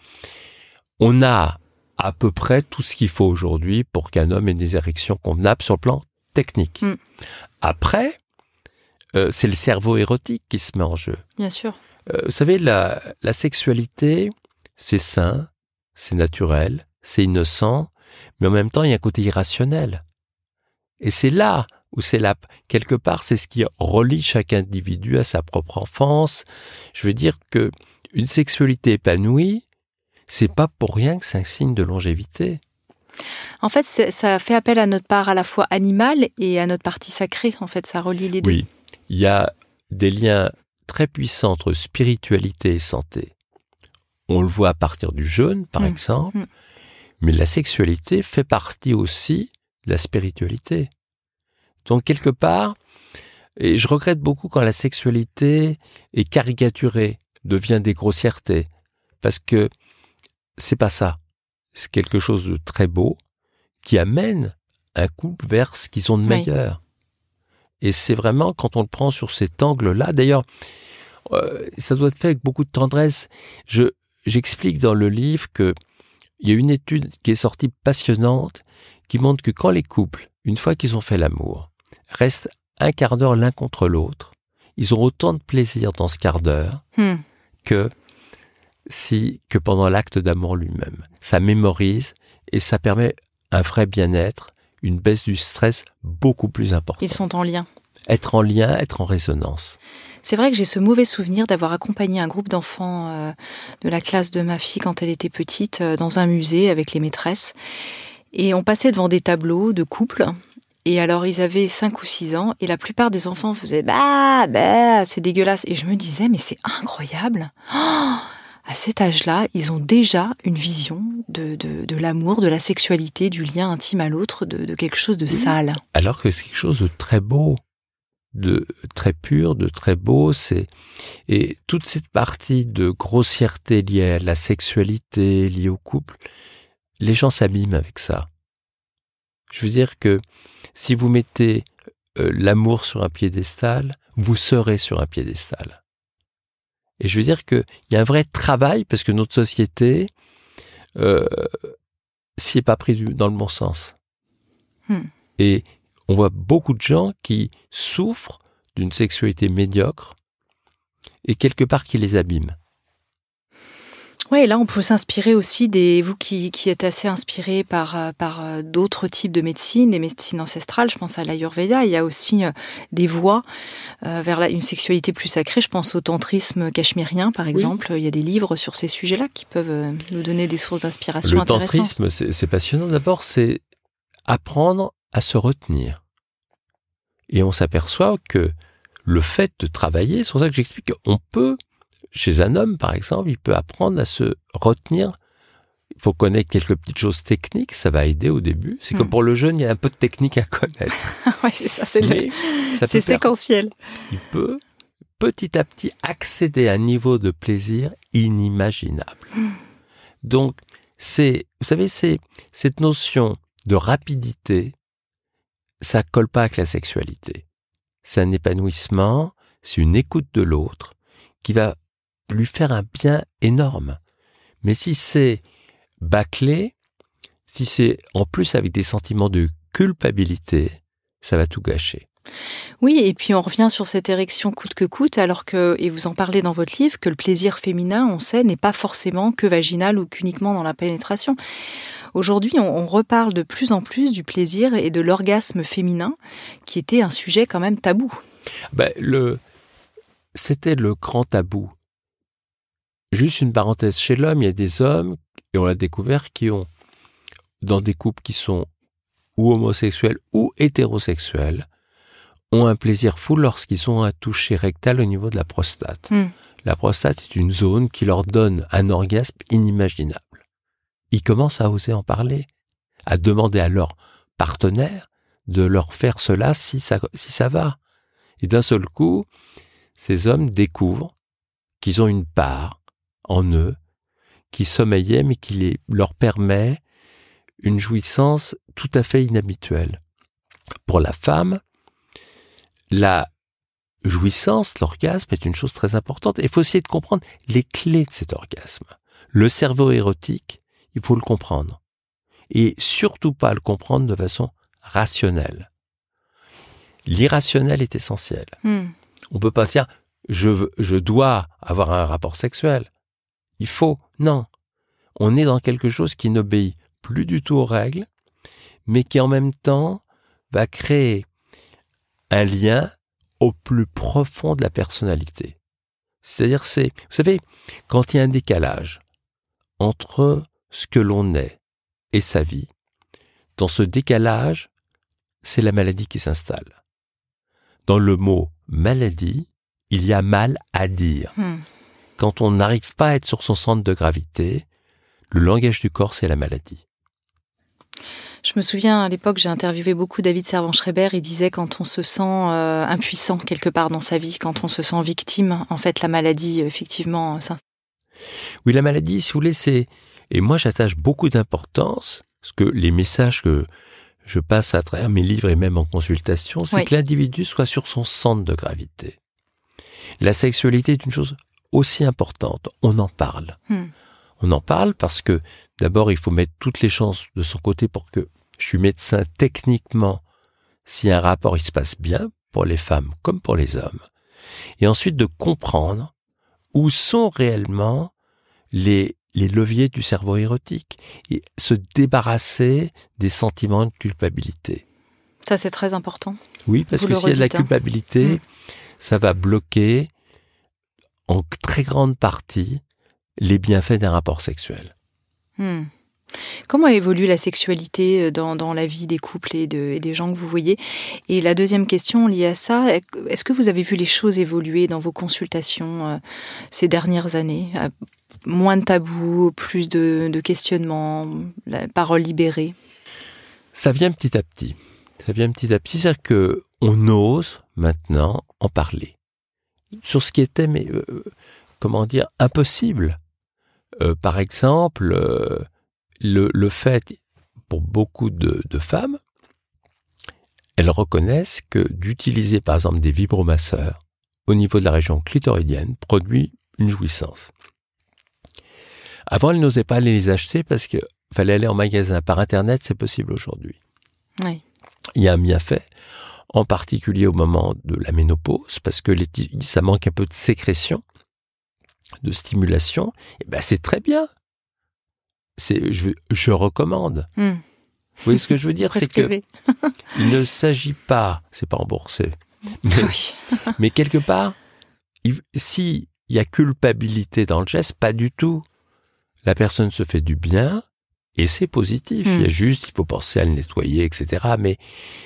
On a à peu près tout ce qu'il faut aujourd'hui pour qu'un homme ait des érections convenables sur le plan technique. Après, c'est le cerveau érotique qui se met en jeu. Bien sûr. Vous savez, la sexualité, c'est sain, c'est naturel, c'est innocent, mais en même temps, il y a un côté irrationnel. Et c'est là où quelque part, c'est ce qui relie chaque individu à sa propre enfance. Je veux dire que une sexualité épanouie, c'est pas pour rien que c'est un signe de longévité. En fait, ça fait appel à notre part à la fois animale et à notre partie sacrée. En fait, ça relie les deux. Oui, il y a des liens très puissants entre spiritualité et santé. On le voit à partir du jeûne, par exemple, mais la sexualité fait partie aussi de la spiritualité. Donc, quelque part, et je regrette beaucoup quand la sexualité est caricaturée, devient des grossièretés, parce que c'est pas ça. C'est quelque chose de très beau qui amène un couple vers ce qu'ils ont de meilleur. Et c'est vraiment quand on le prend sur cet angle-là. D'ailleurs, ça doit être fait avec beaucoup de tendresse. J'explique dans le livre qu'il y a une étude qui est sortie passionnante qui montre que quand les couples, une fois qu'ils ont fait l'amour, restent un quart d'heure l'un contre l'autre, ils ont autant de plaisir dans ce quart d'heure que pendant l'acte d'amour lui-même. Ça mémorise et ça permet un vrai bien-être, une baisse du stress beaucoup plus importante. Ils sont en lien. Être en lien, être en résonance. C'est vrai que j'ai ce mauvais souvenir d'avoir accompagné un groupe d'enfants de la classe de ma fille quand elle était petite dans un musée avec les maîtresses. Et on passait devant des tableaux de couples. Et alors, ils avaient 5 ou 6 ans et la plupart des enfants faisaient « bah, c'est dégueulasse ». Et je me disais « mais c'est incroyable !» À cet âge-là, ils ont déjà une vision de l'amour, de la sexualité, du lien intime à l'autre, de quelque chose de sale. Alors que c'est quelque chose de très beau, de très pur, de très beau. Et toute cette partie de grossièreté liée à la sexualité, liée au couple, les gens s'abîment avec ça. Je veux dire que si vous mettez l'amour sur un piédestal, vous serez sur un piédestal. Et je veux dire qu'il y a un vrai travail, parce que notre société s'y est pas pris dans le bon sens. Et on voit beaucoup de gens qui souffrent d'une sexualité médiocre et quelque part qui les abîme. Oui, et là, on peut s'inspirer aussi vous qui êtes assez inspiré par d'autres types de médecine, des médecines ancestrales, je pense à l'Ayurveda. Il y a aussi des voies vers une sexualité plus sacrée. Je pense au tantrisme cachemérien, par exemple. Il y a des livres sur ces sujets-là qui peuvent nous donner des sources d'inspiration intéressantes. Le tantrisme, c'est passionnant. D'abord, c'est apprendre à se retenir. Et on s'aperçoit que le fait de travailler, c'est pour ça que j'explique qu'on peut... Chez un homme, par exemple, il peut apprendre à se retenir Il faut connaître quelques petites choses techniques, ça va aider au début. C'est comme pour le jeune, il y a un peu de technique à connaître. Oui, c'est ça, c'est séquentiel. Il peut petit à petit accéder à un niveau de plaisir inimaginable. Donc, vous savez, cette notion de rapidité, ça colle pas avec la sexualité. C'est un épanouissement, c'est une écoute de l'autre qui va lui faire un bien énorme. Mais si c'est bâclé, si c'est en plus avec des sentiments de culpabilité, ça va tout gâcher. Oui, et puis on revient sur cette érection coûte que coûte, alors que, et vous en parlez dans votre livre, que le plaisir féminin, on sait, n'est pas forcément que vaginal ou qu'uniquement dans la pénétration. Aujourd'hui, on reparle de plus en plus du plaisir et de l'orgasme féminin, qui était un sujet quand même tabou. C'était le grand tabou. Juste une parenthèse, chez l'homme, il y a des hommes, et on l'a découvert, qui ont, dans des couples qui sont ou homosexuels ou hétérosexuels, ont un plaisir fou lorsqu'ils ont un toucher rectal au niveau de la prostate. La prostate est une zone qui leur donne un orgasme inimaginable. Ils commencent à oser en parler, à demander à leur partenaire de leur faire cela si ça va. Et d'un seul coup, ces hommes découvrent qu'ils ont une part en eux qui sommeillait mais qui leur permet une jouissance tout à fait inhabituelle. Pour la femme, la jouissance, l'orgasme est une chose très importante. Il faut essayer de comprendre les clés de cet orgasme. Le cerveau érotique, il faut le comprendre. Et surtout pas le comprendre de façon rationnelle. L'irrationnel est essentiel. On peut pas dire je dois avoir un rapport sexuel. Il faut. Non. On est dans quelque chose qui n'obéit plus du tout aux règles, mais qui en même temps va créer un lien au plus profond de la personnalité. C'est-à-dire, vous savez, quand il y a un décalage entre ce que l'on est et sa vie, dans ce décalage, c'est la maladie qui s'installe. Dans le mot maladie, il y a mal à dire. Quand on n'arrive pas à être sur son centre de gravité, le langage du corps, c'est la maladie. Je me souviens, à l'époque, j'ai interviewé beaucoup David Servan-Schreiber. Il disait quand on se sent impuissant quelque part dans sa vie, quand on se sent victime, en fait, la maladie, effectivement, ça. Oui, la maladie, si vous voulez, c'est... Et moi, j'attache beaucoup d'importance, parce que les messages que je passe à travers mes livres et même en consultation, c'est que l'individu soit sur son centre de gravité. La sexualité est une chose aussi importante. On en parle. On en parle parce que, d'abord, il faut mettre toutes les chances de son côté pour que je suis médecin techniquement, si un rapport il se passe bien, pour les femmes comme pour les hommes. Et ensuite, de comprendre où sont réellement les leviers du cerveau érotique et se débarrasser des sentiments de culpabilité. Ça, c'est très important. Oui, parce que s'il y a de la culpabilité, ça va bloquer en très grande partie les bienfaits d'un rapport sexuel. Comment évolue la sexualité dans la vie des couples et des gens que vous voyez ? Et la deuxième question liée à ça, est-ce que vous avez vu les choses évoluer dans vos consultations ces dernières années ? Moins de tabous, plus de questionnements, la parole libérée ? Ça vient petit à petit. C'est-à-dire qu'on ose maintenant en parler. Sur ce qui était, impossible. Par exemple, le fait, pour beaucoup de femmes, elles reconnaissent que d'utiliser par exemple des vibromasseurs au niveau de la région clitoridienne produit une jouissance. Avant, elles n'osaient pas aller les acheter parce qu'il fallait aller en magasin. Par Internet, c'est possible aujourd'hui. Oui. Il y a un bienfait, en particulier au moment de la ménopause, parce que ça manque un peu de sécrétion, de stimulation. Et ben c'est très bien. Je recommande. Vous voyez ce que je veux dire, c'est que il ne s'agit pas, c'est pas remboursé, mais quelque part, s'il y a culpabilité dans le geste, pas du tout. La personne se fait du bien et c'est positif. Il faut penser à le nettoyer, etc. Mais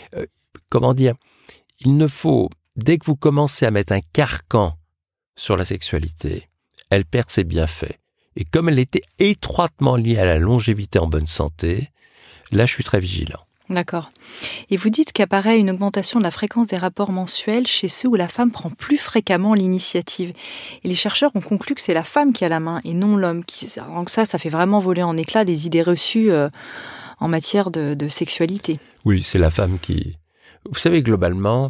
il ne faut, dès que vous commencez à mettre un carcan sur la sexualité, elle perd ses bienfaits. Et comme elle était étroitement liée à la longévité en bonne santé, là, je suis très vigilant. D'accord. Et vous dites qu'apparaît une augmentation de la fréquence des rapports mensuels chez ceux où la femme prend plus fréquemment l'initiative. Et les chercheurs ont conclu que c'est la femme qui a la main et non l'homme. Donc ça fait vraiment voler en éclats les idées reçues en matière de sexualité. Oui, c'est la femme qui... Vous savez, globalement,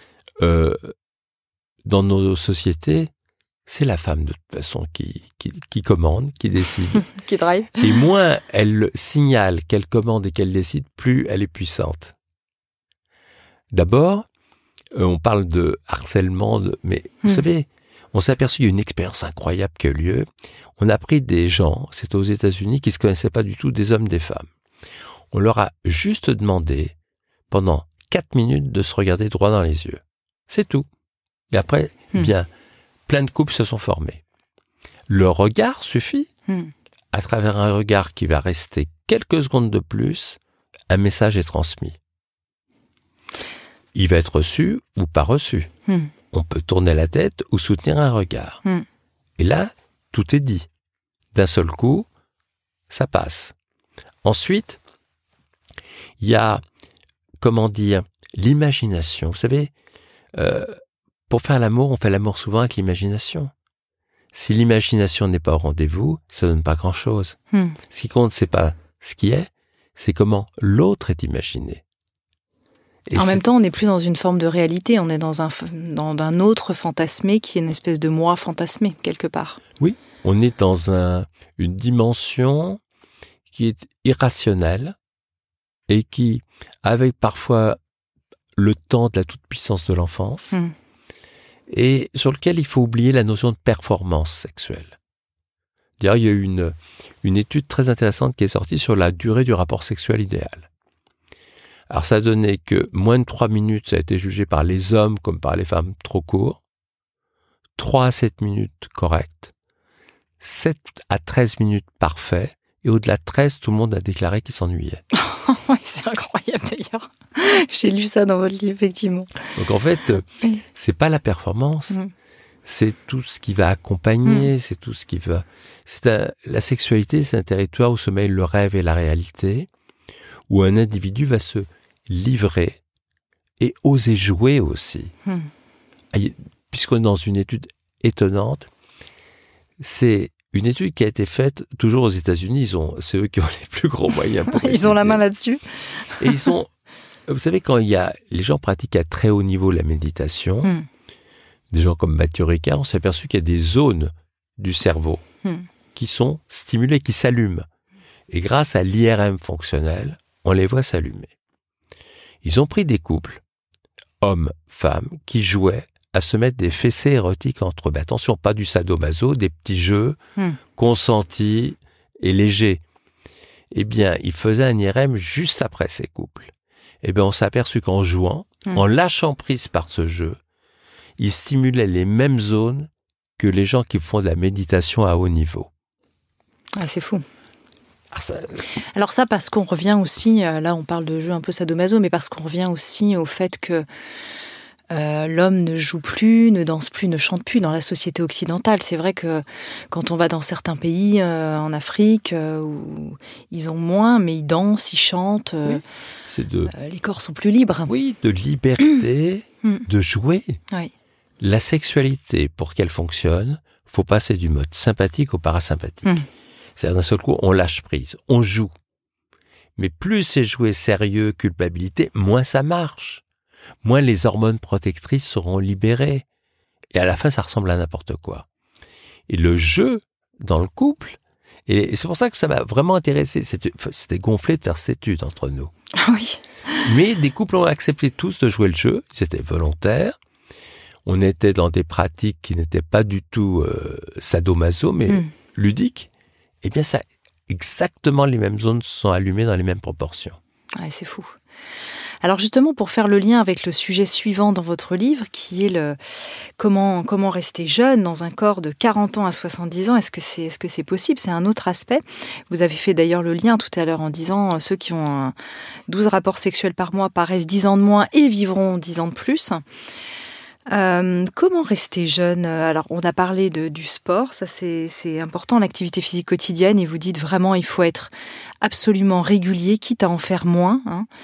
dans nos sociétés, c'est la femme de toute façon qui commande, qui décide. Qui drive. Et moins elle signale qu'elle commande et qu'elle décide, plus elle est puissante. D'abord, on parle de harcèlement, mais vous savez, on s'est aperçu qu'il y a une expérience incroyable qui a eu lieu. On a pris des gens, c'était aux États-Unis, qui ne se connaissaient pas du tout, des hommes, des femmes. On leur a juste demandé, pendant 4 minutes, de se regarder droit dans les yeux. C'est tout. Et après, bien, plein de couples se sont formés. Le regard suffit. À travers un regard qui va rester quelques secondes de plus, un message est transmis. Il va être reçu ou pas reçu. On peut tourner la tête ou soutenir un regard. Et là, tout est dit. D'un seul coup, ça passe. Ensuite, il y a, l'imagination. Vous savez, pour faire l'amour, on fait l'amour souvent avec l'imagination. Si l'imagination n'est pas au rendez-vous, ça ne donne pas grand-chose. Ce qui compte, c'est pas ce qui est, c'est comment l'autre est imaginé. Et en même temps, on n'est plus dans une forme de réalité, on est dans un autre fantasmé qui est une espèce de moi fantasmé, quelque part. Oui, on est dans une dimension qui est irrationnelle et qui, avec parfois le temps de la toute-puissance de l'enfance, et sur lequel il faut oublier la notion de performance sexuelle. D'ailleurs, il y a eu une étude très intéressante qui est sortie sur la durée du rapport sexuel idéal. Alors, ça donnait que moins de 3 minutes, ça a été jugé par les hommes comme par les femmes trop court. 3 à 7 minutes, correct. 7 à 13 minutes, parfait. Et au-delà de 13, tout le monde a déclaré qu'il s'ennuyait. Oui, c'est incroyable d'ailleurs. J'ai lu ça dans votre livre, effectivement. Donc en fait, c'est pas la performance, c'est tout ce qui va accompagner, c'est tout ce qui va... La sexualité, c'est un territoire où se mêlent le rêve et la réalité, où un individu va se livrer et oser jouer aussi. Puisqu'on est dans une étude étonnante, c'est une étude qui a été faite toujours aux États-Unis. C'est eux qui ont les plus gros moyens pour Ils ont la main là-dessus. Et vous savez, quand les gens pratiquent à très haut niveau la méditation, des gens comme Mathieu Ricard, on s'est aperçu qu'il y a des zones du cerveau qui sont stimulées, qui s'allument. Et grâce à l'IRM fonctionnel, on les voit s'allumer. Ils ont pris des couples, hommes, femmes, qui jouaient à se mettre des fessées érotiques entre eux. Mais attention, pas du sadomaso, des petits jeux consentis et légers. Eh bien, ils faisaient un IRM juste après ces couples. Eh bien, on s'est aperçu qu'en jouant, en lâchant prise par ce jeu, ils stimulaient les mêmes zones que les gens qui font de la méditation à haut niveau. Ah, c'est fou. Alors ça, parce qu'on revient aussi, là on parle de jeu un peu sadomaso, mais parce qu'on revient aussi au fait que l'homme ne joue plus, ne danse plus, ne chante plus dans la société occidentale. C'est vrai que quand on va dans certains pays, en Afrique, où ils ont moins, mais ils dansent, ils chantent. Les corps sont plus libres. Oui, de liberté, de jouer. Oui. La sexualité, pour qu'elle fonctionne, faut passer du mode sympathique au parasympathique. C'est-à-dire d'un seul coup, on lâche prise, on joue. Mais plus c'est joué sérieux, culpabilité, moins ça marche. Moins les hormones protectrices seront libérées. Et à la fin, ça ressemble à n'importe quoi. Et le jeu dans le couple, et c'est pour ça que ça m'a vraiment intéressé. C'était gonflé de faire cette étude entre nous. Oui. Mais des couples ont accepté tous de jouer le jeu. C'était volontaire. On était dans des pratiques qui n'étaient pas du tout sadomaso, mais ludiques. Eh bien, exactement les mêmes zones se sont allumées dans les mêmes proportions. Ouais, c'est fou. Alors justement, pour faire le lien avec le sujet suivant dans votre livre, qui est comment rester jeune dans un corps de 40 ans à 70 ans, est-ce que c'est possible ? C'est un autre aspect. Vous avez fait d'ailleurs le lien tout à l'heure en disant ceux qui ont 12 rapports sexuels par mois paraissent 10 ans de moins et vivront 10 ans de plus. Comment rester jeune ? Alors, on a parlé du sport, ça c'est important, l'activité physique quotidienne, et vous dites vraiment il faut être absolument régulier, quitte à en faire moins.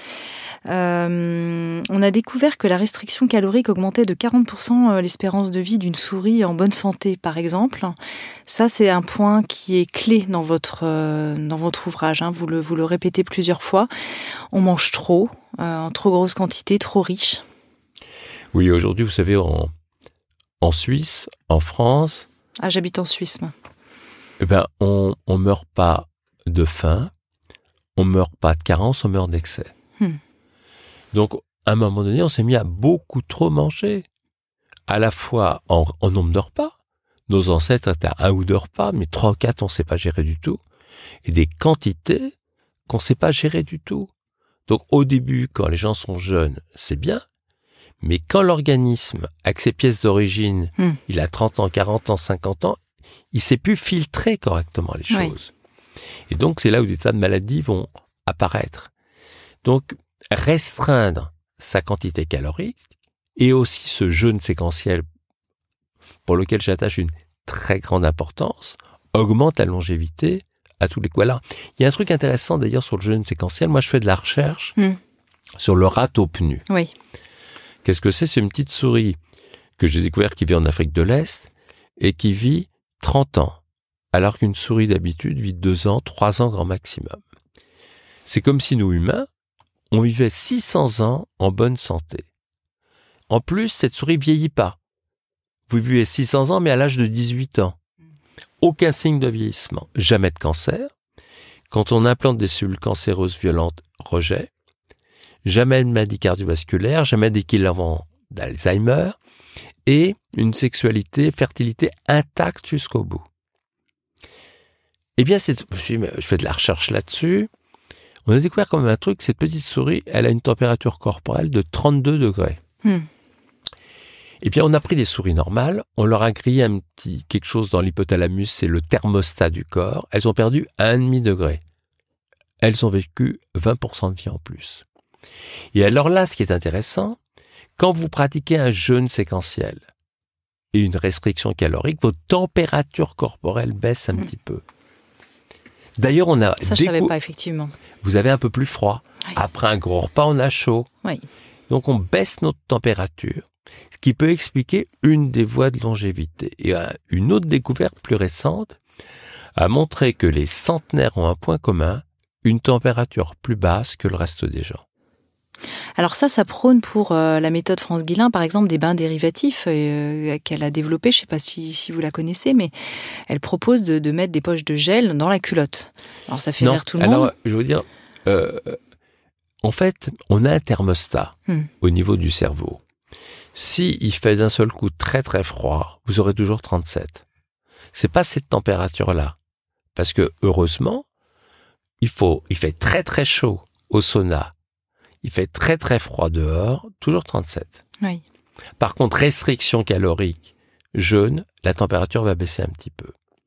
On a découvert que la restriction calorique augmentait de 40% l'espérance de vie d'une souris en bonne santé, par exemple. Ça, c'est un point qui est clé dans votre ouvrage. Vous le répétez plusieurs fois. On mange trop, en trop grosse quantité, trop riche. Oui, aujourd'hui, vous savez, en Suisse, en France... Ah, j'habite en Suisse, moi. On meurt pas de faim, on meurt pas de carence, on meurt d'excès. Donc, à un moment donné, on s'est mis à beaucoup trop manger. À la fois en nombre de repas. Nos ancêtres étaient à 1 ou 2 repas, mais 3 ou 4, on ne sait pas gérer du tout. Et des quantités qu'on ne sait pas gérer du tout. Donc, au début, quand les gens sont jeunes, c'est bien. Mais quand l'organisme, avec ses pièces d'origine, il a 30 ans, 40 ans, 50 ans, il ne sait plus filtrer correctement les choses. Et donc, c'est là où des tas de maladies vont apparaître. Donc, restreindre sa quantité calorique et aussi ce jeûne séquentiel pour lequel j'attache une très grande importance, augmente la longévité à tous les coups. Alors, il y a un truc intéressant d'ailleurs sur le jeûne séquentiel. Moi, je fais de la recherche sur le ratopnu. Oui. Qu'est-ce que c'est ? C'est une petite souris que j'ai découverte qui vit en Afrique de l'Est et qui vit 30 ans, alors qu'une souris d'habitude vit 2 ans, 3 ans grand maximum. C'est comme si nous, humains, on vivait 600 ans en bonne santé. En plus, cette souris vieillit pas. Vous vivez 600 ans, mais à l'âge de 18 ans. Aucun signe de vieillissement, jamais de cancer. Quand on implante des cellules cancéreuses violentes, rejet. Jamais de maladie cardiovasculaire, jamais d'équivalent d'Alzheimer, et une sexualité, fertilité intacte jusqu'au bout. Eh bien, je fais de la recherche là-dessus. On a découvert quand même un truc, cette petite souris, elle a une température corporelle de 32 degrés. Et bien, on a pris des souris normales, on leur a grillé quelque chose dans l'hypothalamus, c'est le thermostat du corps. Elles ont perdu 1,5 degré. Elles ont vécu 20% de vie en plus. Et alors là, ce qui est intéressant, quand vous pratiquez un jeûne séquentiel et une restriction calorique, votre température corporelle baisse un petit peu. D'ailleurs, on a... Ça, je ne savais pas, effectivement. Vous avez un peu plus froid. Oui. Après un gros repas, on a chaud. Oui. Donc, on baisse notre température, ce qui peut expliquer une des voies de longévité. Et une autre découverte plus récente a montré que les centenaires ont un point commun, une température plus basse que le reste des gens. Alors ça prône pour la méthode France Guillain, par exemple, des bains dérivatifs qu'elle a développé. Je ne sais pas si vous la connaissez, mais elle propose de mettre des poches de gel dans la culotte. Alors ça fait rire tout le monde. Alors, je veux dire, en fait, on a un thermostat au niveau du cerveau. Si il fait d'un seul coup très très froid, vous aurez toujours 37. C'est pas cette température-là, parce que heureusement, il fait très très chaud au sauna. Il fait très très froid dehors, toujours 37. Oui. Par contre, restriction calorique, jeûne, la température va baisser un petit peu.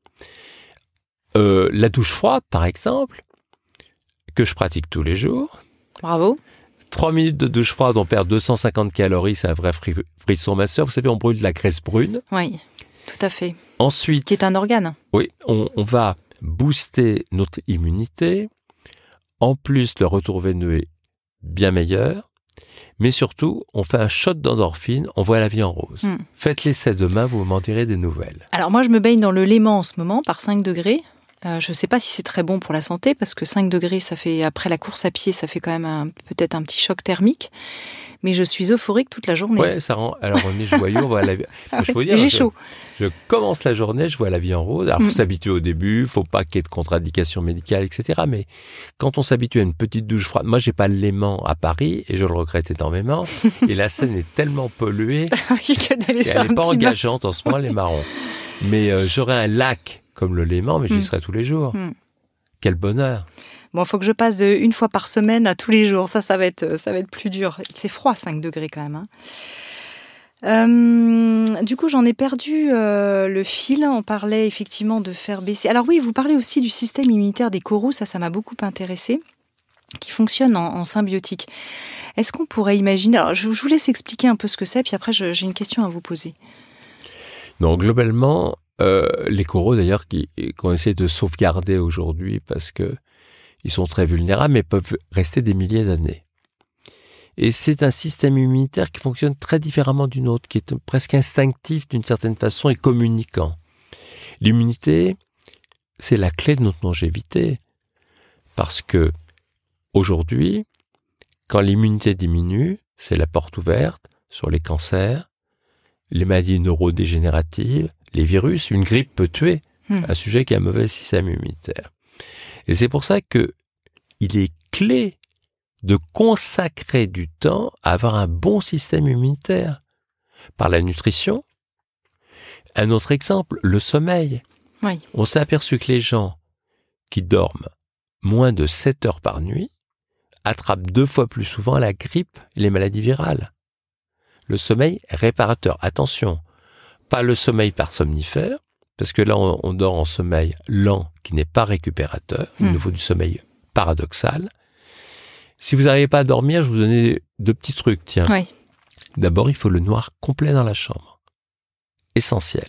La douche froide, par exemple, que je pratique tous les jours. Bravo. 3 minutes de douche froide, on perd 250 calories, c'est un vrai frisson, ma sœur. Vous savez, on brûle de la graisse brune. Oui, tout à fait. Ensuite... Qui est un organe. Oui, on va booster notre immunité. En plus, le retour veineux est bien meilleur, mais surtout, on fait un shot d'endorphine, on voit la vie en rose. Faites l'essai demain, vous m'en direz des nouvelles. Alors moi, je me baigne dans le Léman en ce moment, par 5 degrés. Je ne sais pas si c'est très bon pour la santé, parce que 5 degrés, ça fait, après la course à pied, ça fait quand même peut-être un petit choc thermique. Mais je suis euphorique toute la journée. Ouais, ça rend. Alors on est joyeux, on voit la vie. Je peux dire, j'ai chaud. Je commence la journée, je vois la vie en rose. Alors, il faut s'habituer au début, il ne faut pas qu'il y ait de contre-indications médicales, etc. Mais quand on s'habitue à une petite douche froide, moi, j'ai pas le Léman à Paris et je le regrette énormément. Et la Seine est tellement polluée qu'elle n'est pas engageante en ce moment, les marrons. Mais j'aurais un lac comme le Léman, mais j'y serais tous les jours. Quel bonheur. Bon, il faut que je passe de 1 fois par semaine à tous les jours. Ça va être plus dur. C'est froid, 5 degrés quand même. Du coup, j'en ai perdu le fil. On parlait effectivement de faire baisser. Alors oui, vous parlez aussi du système immunitaire des coraux. Ça m'a beaucoup intéressée. qui fonctionnent en symbiotique. Est-ce qu'on pourrait imaginer... Alors, je vous laisse expliquer un peu ce que c'est, puis après, j'ai une question à vous poser. Donc, globalement, les coraux, d'ailleurs, qu'on essaie de sauvegarder aujourd'hui parce que ils sont très vulnérables, mais peuvent rester des milliers d'années. Et c'est un système immunitaire qui fonctionne très différemment d'une autre, qui est presque instinctif d'une certaine façon et communicant. L'immunité, c'est la clé de notre longévité. Parce que, aujourd'hui, quand l'immunité diminue, c'est la porte ouverte sur les cancers, les maladies neurodégénératives, les virus. Une grippe peut tuer un sujet qui a un mauvais système immunitaire. Et c'est pour ça que il est clé de consacrer du temps à avoir un bon système immunitaire par la nutrition. Un autre exemple, le sommeil. Oui. On s'est aperçu que les gens qui dorment moins de 7 heures par nuit attrapent 2 fois plus souvent la grippe et les maladies virales. Le sommeil réparateur. Attention, pas le sommeil par somnifère, parce que là, on dort en sommeil lent qui n'est pas récupérateur. Il nous faut du sommeil paradoxal. Si vous n'arrivez pas à dormir, je vous donne 2 petits trucs. Tiens. Oui. D'abord, il faut le noir complet dans la chambre. Essentiel.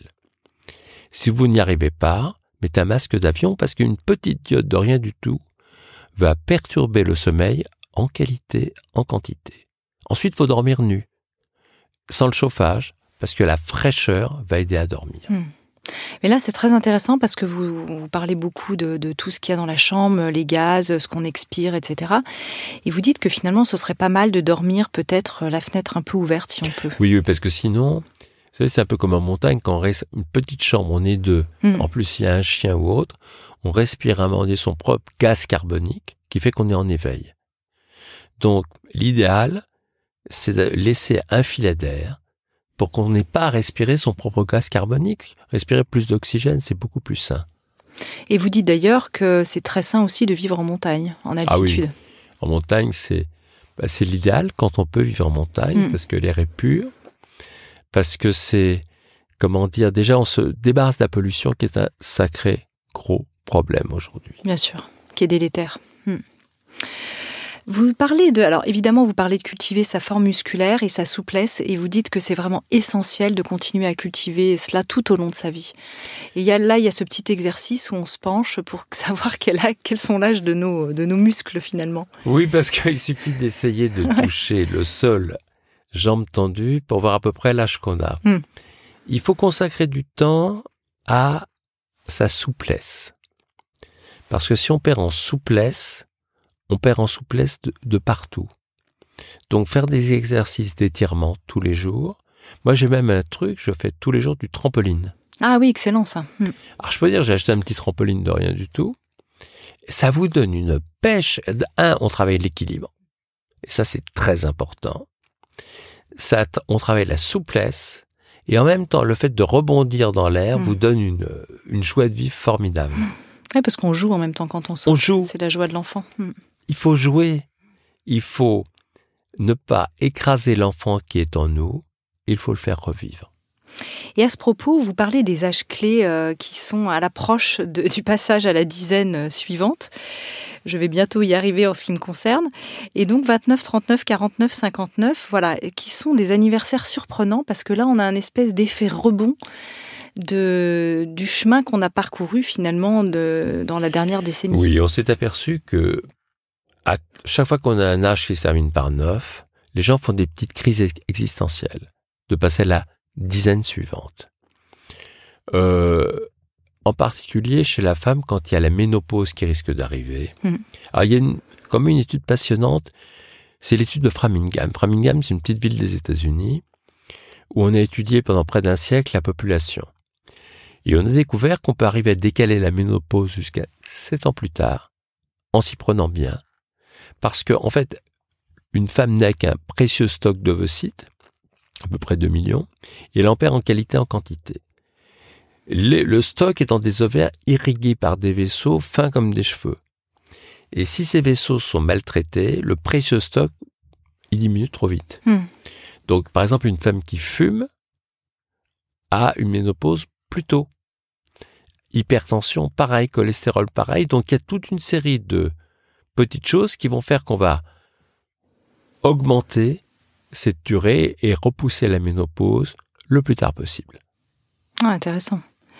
Si vous n'y arrivez pas, mettez un masque d'avion parce qu'une petite diode de rien du tout va perturber le sommeil en qualité, en quantité. Ensuite, il faut dormir nu, sans le chauffage, parce que la fraîcheur va aider à dormir. Mais là, c'est très intéressant parce que vous parlez beaucoup de tout ce qu'il y a dans la chambre, les gaz, ce qu'on expire, etc. Et vous dites que finalement, ce serait pas mal de dormir peut-être la fenêtre un peu ouverte, si on peut. Oui, parce que sinon, vous savez, c'est un peu comme en montagne, quand on reste une petite chambre, on est 2. En plus, il y a un chien ou autre, on respire à un moment donné son propre gaz carbonique qui fait qu'on est en éveil. Donc, l'idéal, c'est de laisser un filet d'air pour qu'on n'ait pas à respirer son propre gaz carbonique. Respirer plus d'oxygène, c'est beaucoup plus sain. Et vous dites d'ailleurs que c'est très sain aussi de vivre en montagne, en altitude. Ah oui. En montagne, c'est l'idéal quand on peut vivre en montagne, parce que l'air est pur, parce que c'est, comment dire, déjà on se débarrasse de la pollution qui est un sacré gros problème aujourd'hui. Bien sûr, qui est délétère. Vous parlez alors évidemment, vous parlez de cultiver sa forme musculaire et sa souplesse, et vous dites que c'est vraiment essentiel de continuer à cultiver cela tout au long de sa vie. Et il y a ce petit exercice où on se penche pour savoir quels sont l'âge de nos muscles finalement. Oui, parce qu'il suffit d'essayer de toucher le sol, jambes tendues, pour voir à peu près l'âge qu'on a. Il faut consacrer du temps à sa souplesse. Parce que si on perd en souplesse, on perd en souplesse de partout. Donc, faire des exercices d'étirement tous les jours. Moi, j'ai même un truc, je fais tous les jours du trampoline. Ah oui, excellent ça. Alors, je peux dire, j'ai acheté un petit trampoline de rien du tout. Ça vous donne une pêche. On travaille l'équilibre. Et ça, c'est très important. On travaille la souplesse. Et en même temps, le fait de rebondir dans l'air vous donne une joie de vivre formidable. Oui, parce qu'on joue en même temps quand on saute. On joue. C'est la joie de l'enfant. Il faut jouer. Il faut ne pas écraser l'enfant qui est en nous. Il faut le faire revivre. Et à ce propos, vous parlez des âges clés qui sont à l'approche du passage à la dizaine suivante. Je vais bientôt y arriver en ce qui me concerne. Et donc 29, 39, 49, 59, voilà, qui sont des anniversaires surprenants parce que là, on a un espèce d'effet rebond du chemin qu'on a parcouru finalement dans la dernière décennie. Oui, on s'est aperçu que à chaque fois qu'on a un âge qui se termine par 9, les gens font des petites crises existentielles, de passer à la dizaine suivante. En particulier chez la femme, quand il y a la ménopause qui risque d'arriver. Alors, il y a une étude passionnante, c'est l'étude de Framingham. Framingham, c'est une petite ville des États-Unis où on a étudié pendant près d'1 siècle la population. Et on a découvert qu'on peut arriver à décaler la ménopause jusqu'à 7 ans plus tard, en s'y prenant bien. Parce que, en fait, une femme naît avec un précieux stock d'ovocytes, à peu près 2 millions, et elle en perd en qualité et en quantité. Le stock étant des ovaires irrigués par des vaisseaux fins comme des cheveux. Et si ces vaisseaux sont maltraités, le précieux stock, il diminue trop vite. Donc, par exemple, une femme qui fume a une ménopause plus tôt. Hypertension, pareil, cholestérol, pareil. Donc, il y a toute une série de petites choses qui vont faire qu'on va augmenter cette durée et repousser la ménopause le plus tard possible. Ah, intéressant.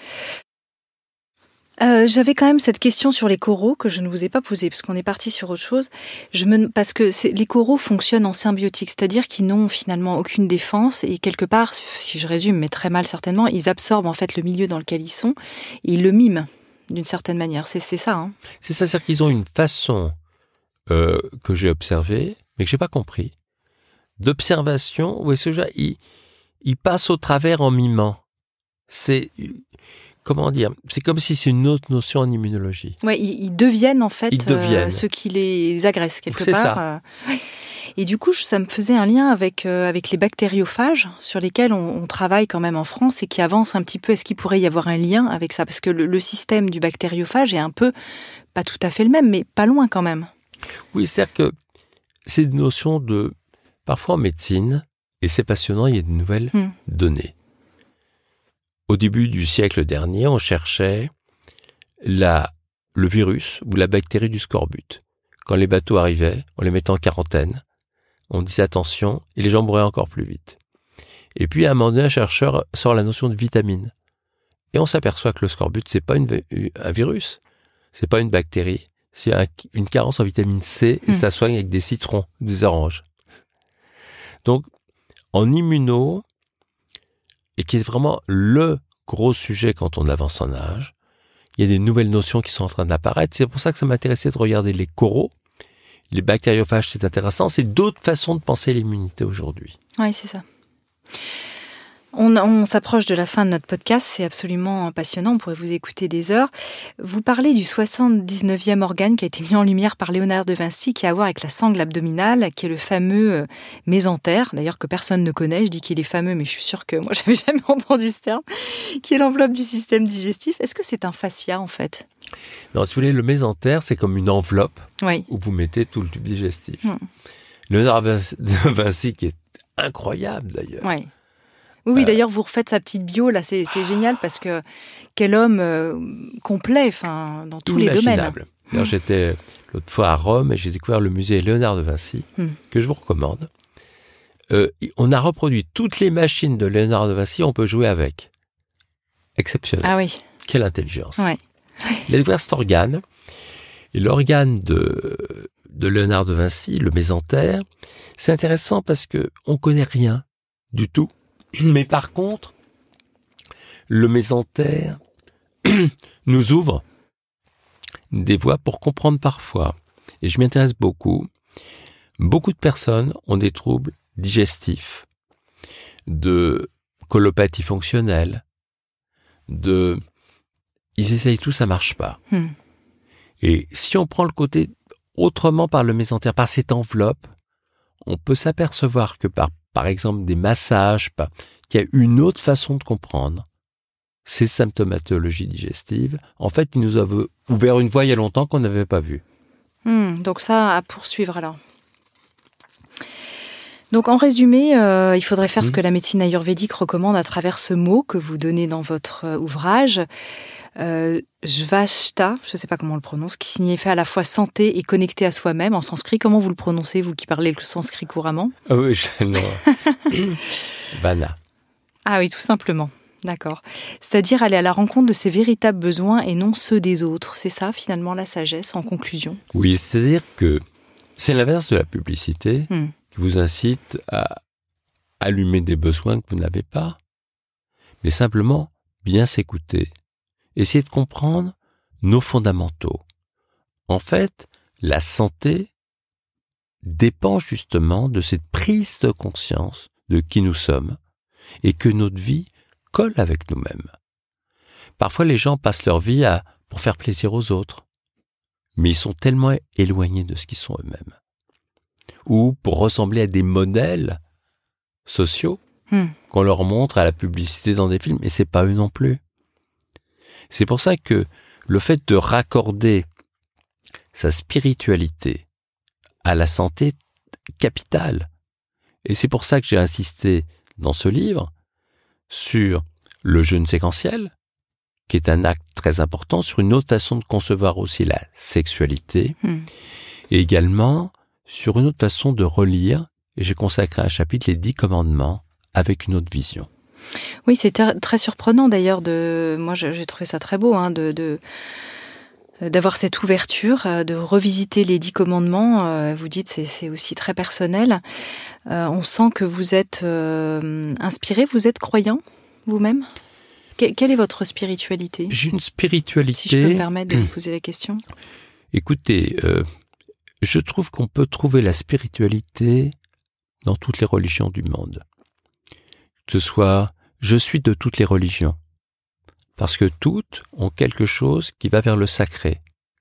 J'avais quand même cette question sur les coraux que je ne vous ai pas posée, parce qu'on est parti sur autre chose. Parce que les coraux fonctionnent en symbiotique, c'est-à-dire qu'ils n'ont finalement aucune défense et quelque part, si je résume, mais très mal certainement, ils absorbent en fait le milieu dans lequel ils sont et ils le miment d'une certaine manière. C'est ça, hein. C'est ça, c'est-à-dire qu'ils ont une façon que j'ai observée, mais que j'ai pas compris, d'observation où ils passent au travers en mimant. C'est comment dire ? C'est comme si c'est une autre notion en immunologie. Ouais, ils deviennent en fait ceux qui les agressent quelque c'est part. Ça. Et du coup, ça me faisait un lien avec les bactériophages sur lesquels on travaille quand même en France et qui avancent un petit peu. Est-ce qu'il pourrait y avoir un lien avec ça ? Parce que le système du bactériophage est un peu, pas tout à fait le même, mais pas loin quand même. Oui, c'est-à-dire que c'est une notion de... Parfois en médecine, et c'est passionnant, il y a de nouvelles données. Au début du siècle dernier, on cherchait le virus ou la bactérie du scorbut. Quand les bateaux arrivaient, on les mettait en quarantaine. On disait attention, et les gens mouraient encore plus vite. Et puis, à un moment donné, un chercheur sort la notion de vitamine. Et on s'aperçoit que le scorbut, c'est pas un virus, c'est pas une bactérie, c'est une carence en vitamine C, et ça soigne avec des citrons, des oranges. Donc, en immuno, et qui est vraiment le gros sujet quand on avance en âge, il y a des nouvelles notions qui sont en train d'apparaître. C'est pour ça que ça m'intéressait de regarder les coraux. Les bactériophages, c'est intéressant. C'est d'autres façons de penser l'immunité aujourd'hui. Oui, c'est ça. On s'approche de la fin de notre podcast, c'est absolument passionnant, on pourrait vous écouter des heures. Vous parlez du 79e organe qui a été mis en lumière par Léonard de Vinci, qui a à voir avec la sangle abdominale, qui est le fameux mésentère, d'ailleurs que personne ne connaît, je dis qu'il est fameux, mais je suis sûre que moi j'avais jamais entendu ce terme, qui est l'enveloppe du système digestif. Est-ce que c'est un fascia en fait ? Non, si vous voulez, le mésentère, c'est comme une enveloppe où vous mettez tout le tube digestif. Léonard de Vinci, qui est incroyable d'ailleurs. Oui. Oui, d'ailleurs, vous refaites sa petite bio, là, c'est génial parce que quel homme complet, dans tous les domaines. D'ailleurs, j'étais l'autre fois à Rome et j'ai découvert le musée Léonard de Vinci, que je vous recommande. On a reproduit toutes les machines de Léonard de Vinci, on peut jouer avec. Exceptionnel. Ah oui. Quelle intelligence. Ouais. Il a découvert cet organe, et l'organe de Léonard de Vinci, le mésentère, c'est intéressant parce qu'on ne connaît rien du tout. Mais par contre, le mésentère nous ouvre des voies pour comprendre parfois, et je m'y intéresse beaucoup de personnes ont des troubles digestifs, de colopathie fonctionnelle, ils essayent tout, ça marche pas. Et si on prend le côté autrement par le mésentère, par cette enveloppe, on peut s'apercevoir que par exemple des massages, qu'il y a une autre façon de comprendre ces symptomatologies digestives. En fait, il nous a ouvert une voie il y a longtemps qu'on n'avait pas vue. Donc ça, à poursuivre alors. Donc en résumé, il faudrait faire ce que la médecine ayurvédique recommande à travers ce mot que vous donnez dans votre ouvrage. Jvashta, je ne sais pas comment on le prononce, qui signifie à la fois santé et connecté à soi-même en sanskrit. Comment vous le prononcez, vous qui parlez le sanskrit couramment ? Ah oui, non. Vana. Ah oui, tout simplement. D'accord. C'est-à-dire aller à la rencontre de ses véritables besoins et non ceux des autres. C'est ça, finalement, la sagesse, en conclusion ? Oui, c'est-à-dire que c'est l'inverse de la publicité qui vous incite à allumer des besoins que vous n'avez pas, mais simplement bien s'écouter. Essayer de comprendre nos fondamentaux. En fait, la santé dépend justement de cette prise de conscience de qui nous sommes et que notre vie colle avec nous-mêmes. Parfois, les gens passent leur vie pour faire plaisir aux autres, mais ils sont tellement éloignés de ce qu'ils sont eux-mêmes. Ou pour ressembler à des modèles sociaux qu'on leur montre à la publicité dans des films, et c'est pas eux non plus. C'est pour ça que le fait de raccorder sa spiritualité à la santé est capital. Et c'est pour ça que j'ai insisté dans ce livre sur le jeûne séquentiel, qui est un acte très important, sur une autre façon de concevoir aussi la sexualité, Et également, sur une autre façon de relire, et j'ai consacré un chapitre, les 10 commandements, avec une autre vision. Oui, c'est très surprenant d'ailleurs. Moi, j'ai trouvé ça très beau d'avoir cette ouverture, de revisiter les 10 commandements. Vous dites c'est aussi très personnel. On sent que vous êtes inspiré. Vous êtes croyant vous-même ? Quelle est votre spiritualité ? J'ai une spiritualité... Si je peux me permettre de vous poser la question. Écoutez, je trouve qu'on peut trouver la spiritualité dans toutes les religions du monde. Que ce soit, je suis de toutes les religions, parce que toutes ont quelque chose qui va vers le sacré.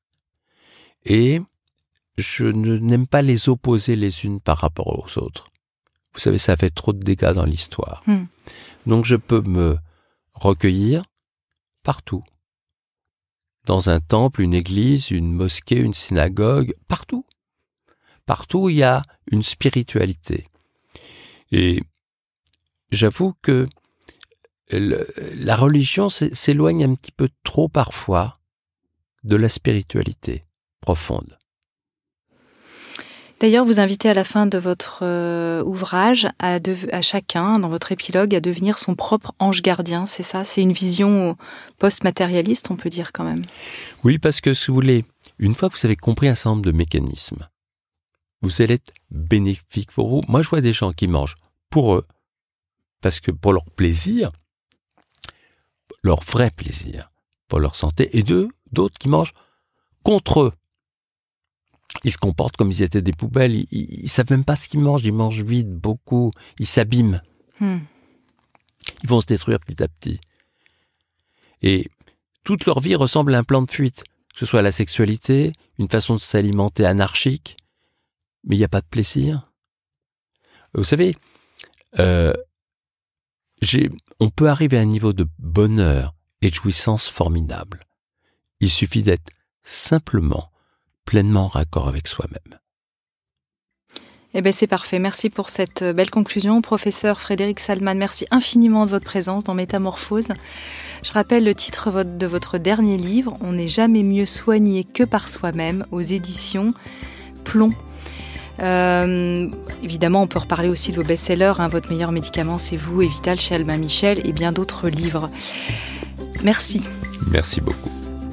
Et je n'aime pas les opposer les unes par rapport aux autres. Vous savez, ça fait trop de dégâts dans l'histoire. Donc je peux me recueillir partout. Dans un temple, une église, une mosquée, une synagogue, partout. Partout, il y a une spiritualité. Et j'avoue que la religion s'éloigne un petit peu trop parfois de la spiritualité profonde. D'ailleurs, vous invitez à la fin de votre ouvrage à chacun, dans votre épilogue, à devenir son propre ange gardien, c'est ça ? C'est une vision post-matérialiste, on peut dire quand même. Oui, parce que si vous voulez, une fois que vous avez compris un certain nombre de mécanismes, vous allez être bénéfique pour vous. Moi, je vois des gens qui mangent pour eux, parce que pour leur plaisir, leur vrai plaisir, pour leur santé, et d'autres qui mangent contre eux. Ils se comportent comme s'ils étaient des poubelles, ils savent même pas ce qu'ils mangent vite, beaucoup, ils s'abîment. Ils vont se détruire petit à petit. Et toute leur vie ressemble à un plan de fuite, que ce soit la sexualité, une façon de s'alimenter anarchique, mais il n'y a pas de plaisir. Vous savez, on peut arriver à un niveau de bonheur et de jouissance formidable. Il suffit d'être simplement pleinement en raccord avec soi-même. Eh bien, c'est parfait. Merci pour cette belle conclusion. Professeur Frédéric Salman, merci infiniment de votre présence dans Métamorphose. Je rappelle le titre de votre dernier livre, « On n'est jamais mieux soigné que par soi-même » aux éditions Plomb. Évidemment, on peut reparler aussi de vos best-sellers, Votre meilleur médicament, c'est vous, et Vital chez Albin Michel, et bien d'autres livres. Merci. Merci beaucoup.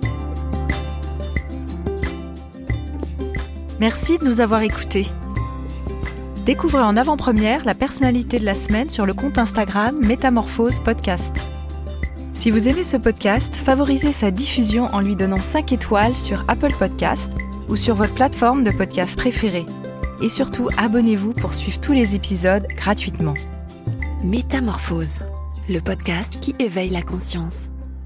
Merci de nous avoir écoutés. Découvrez en avant-première la personnalité de la semaine sur le compte Instagram Métamorphose Podcast. Si vous aimez ce podcast, favorisez sa diffusion en lui donnant 5 étoiles sur Apple Podcast ou sur votre plateforme de podcast préférée. Et surtout, abonnez-vous pour suivre tous les épisodes gratuitement. Métamorphose, le podcast qui éveille la conscience.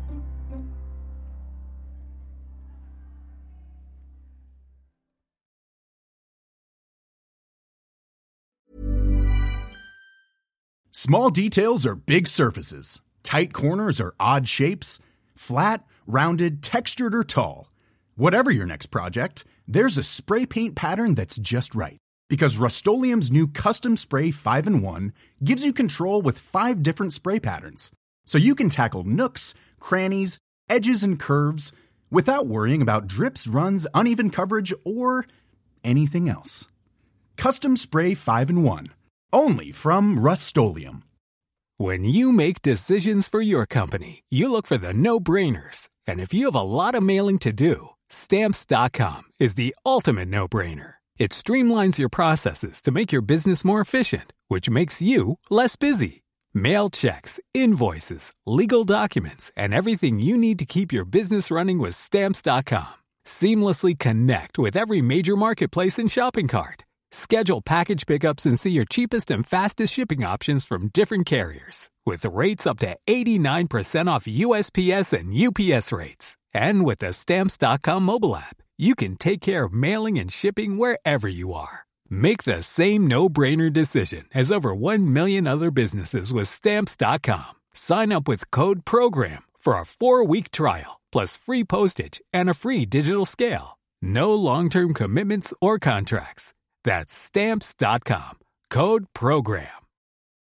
Small details are big surfaces. Tight corners are odd shapes. Flat, rounded, textured, or tall. Whatever your next project, there's a spray paint pattern that's just right. Because Rust-Oleum's new Custom Spray 5-in-1 gives you control with 5 different spray patterns. So you can tackle nooks, crannies, edges, and curves without worrying about drips, runs, uneven coverage, or anything else. Custom Spray 5-in-1. Only from Rust-Oleum. When you make decisions for your company, you look for the no-brainers. And if you have a lot of mailing to do, Stamps.com is the ultimate no-brainer. It streamlines your processes to make your business more efficient, which makes you less busy. Mail checks, invoices, legal documents, and everything you need to keep your business running with Stamps.com. Seamlessly connect with every major marketplace and shopping cart. Schedule package pickups and see your cheapest and fastest shipping options from different carriers. With rates up to 89% off USPS and UPS rates. And with the Stamps.com mobile app, you can take care of mailing and shipping wherever you are. Make the same no-brainer decision as over 1 million other businesses with Stamps.com. Sign up with code PROGRAM for a 4-week trial, plus free postage and a free digital scale. No long-term commitments or contracts. That's Stamps.com. Code PROGRAM.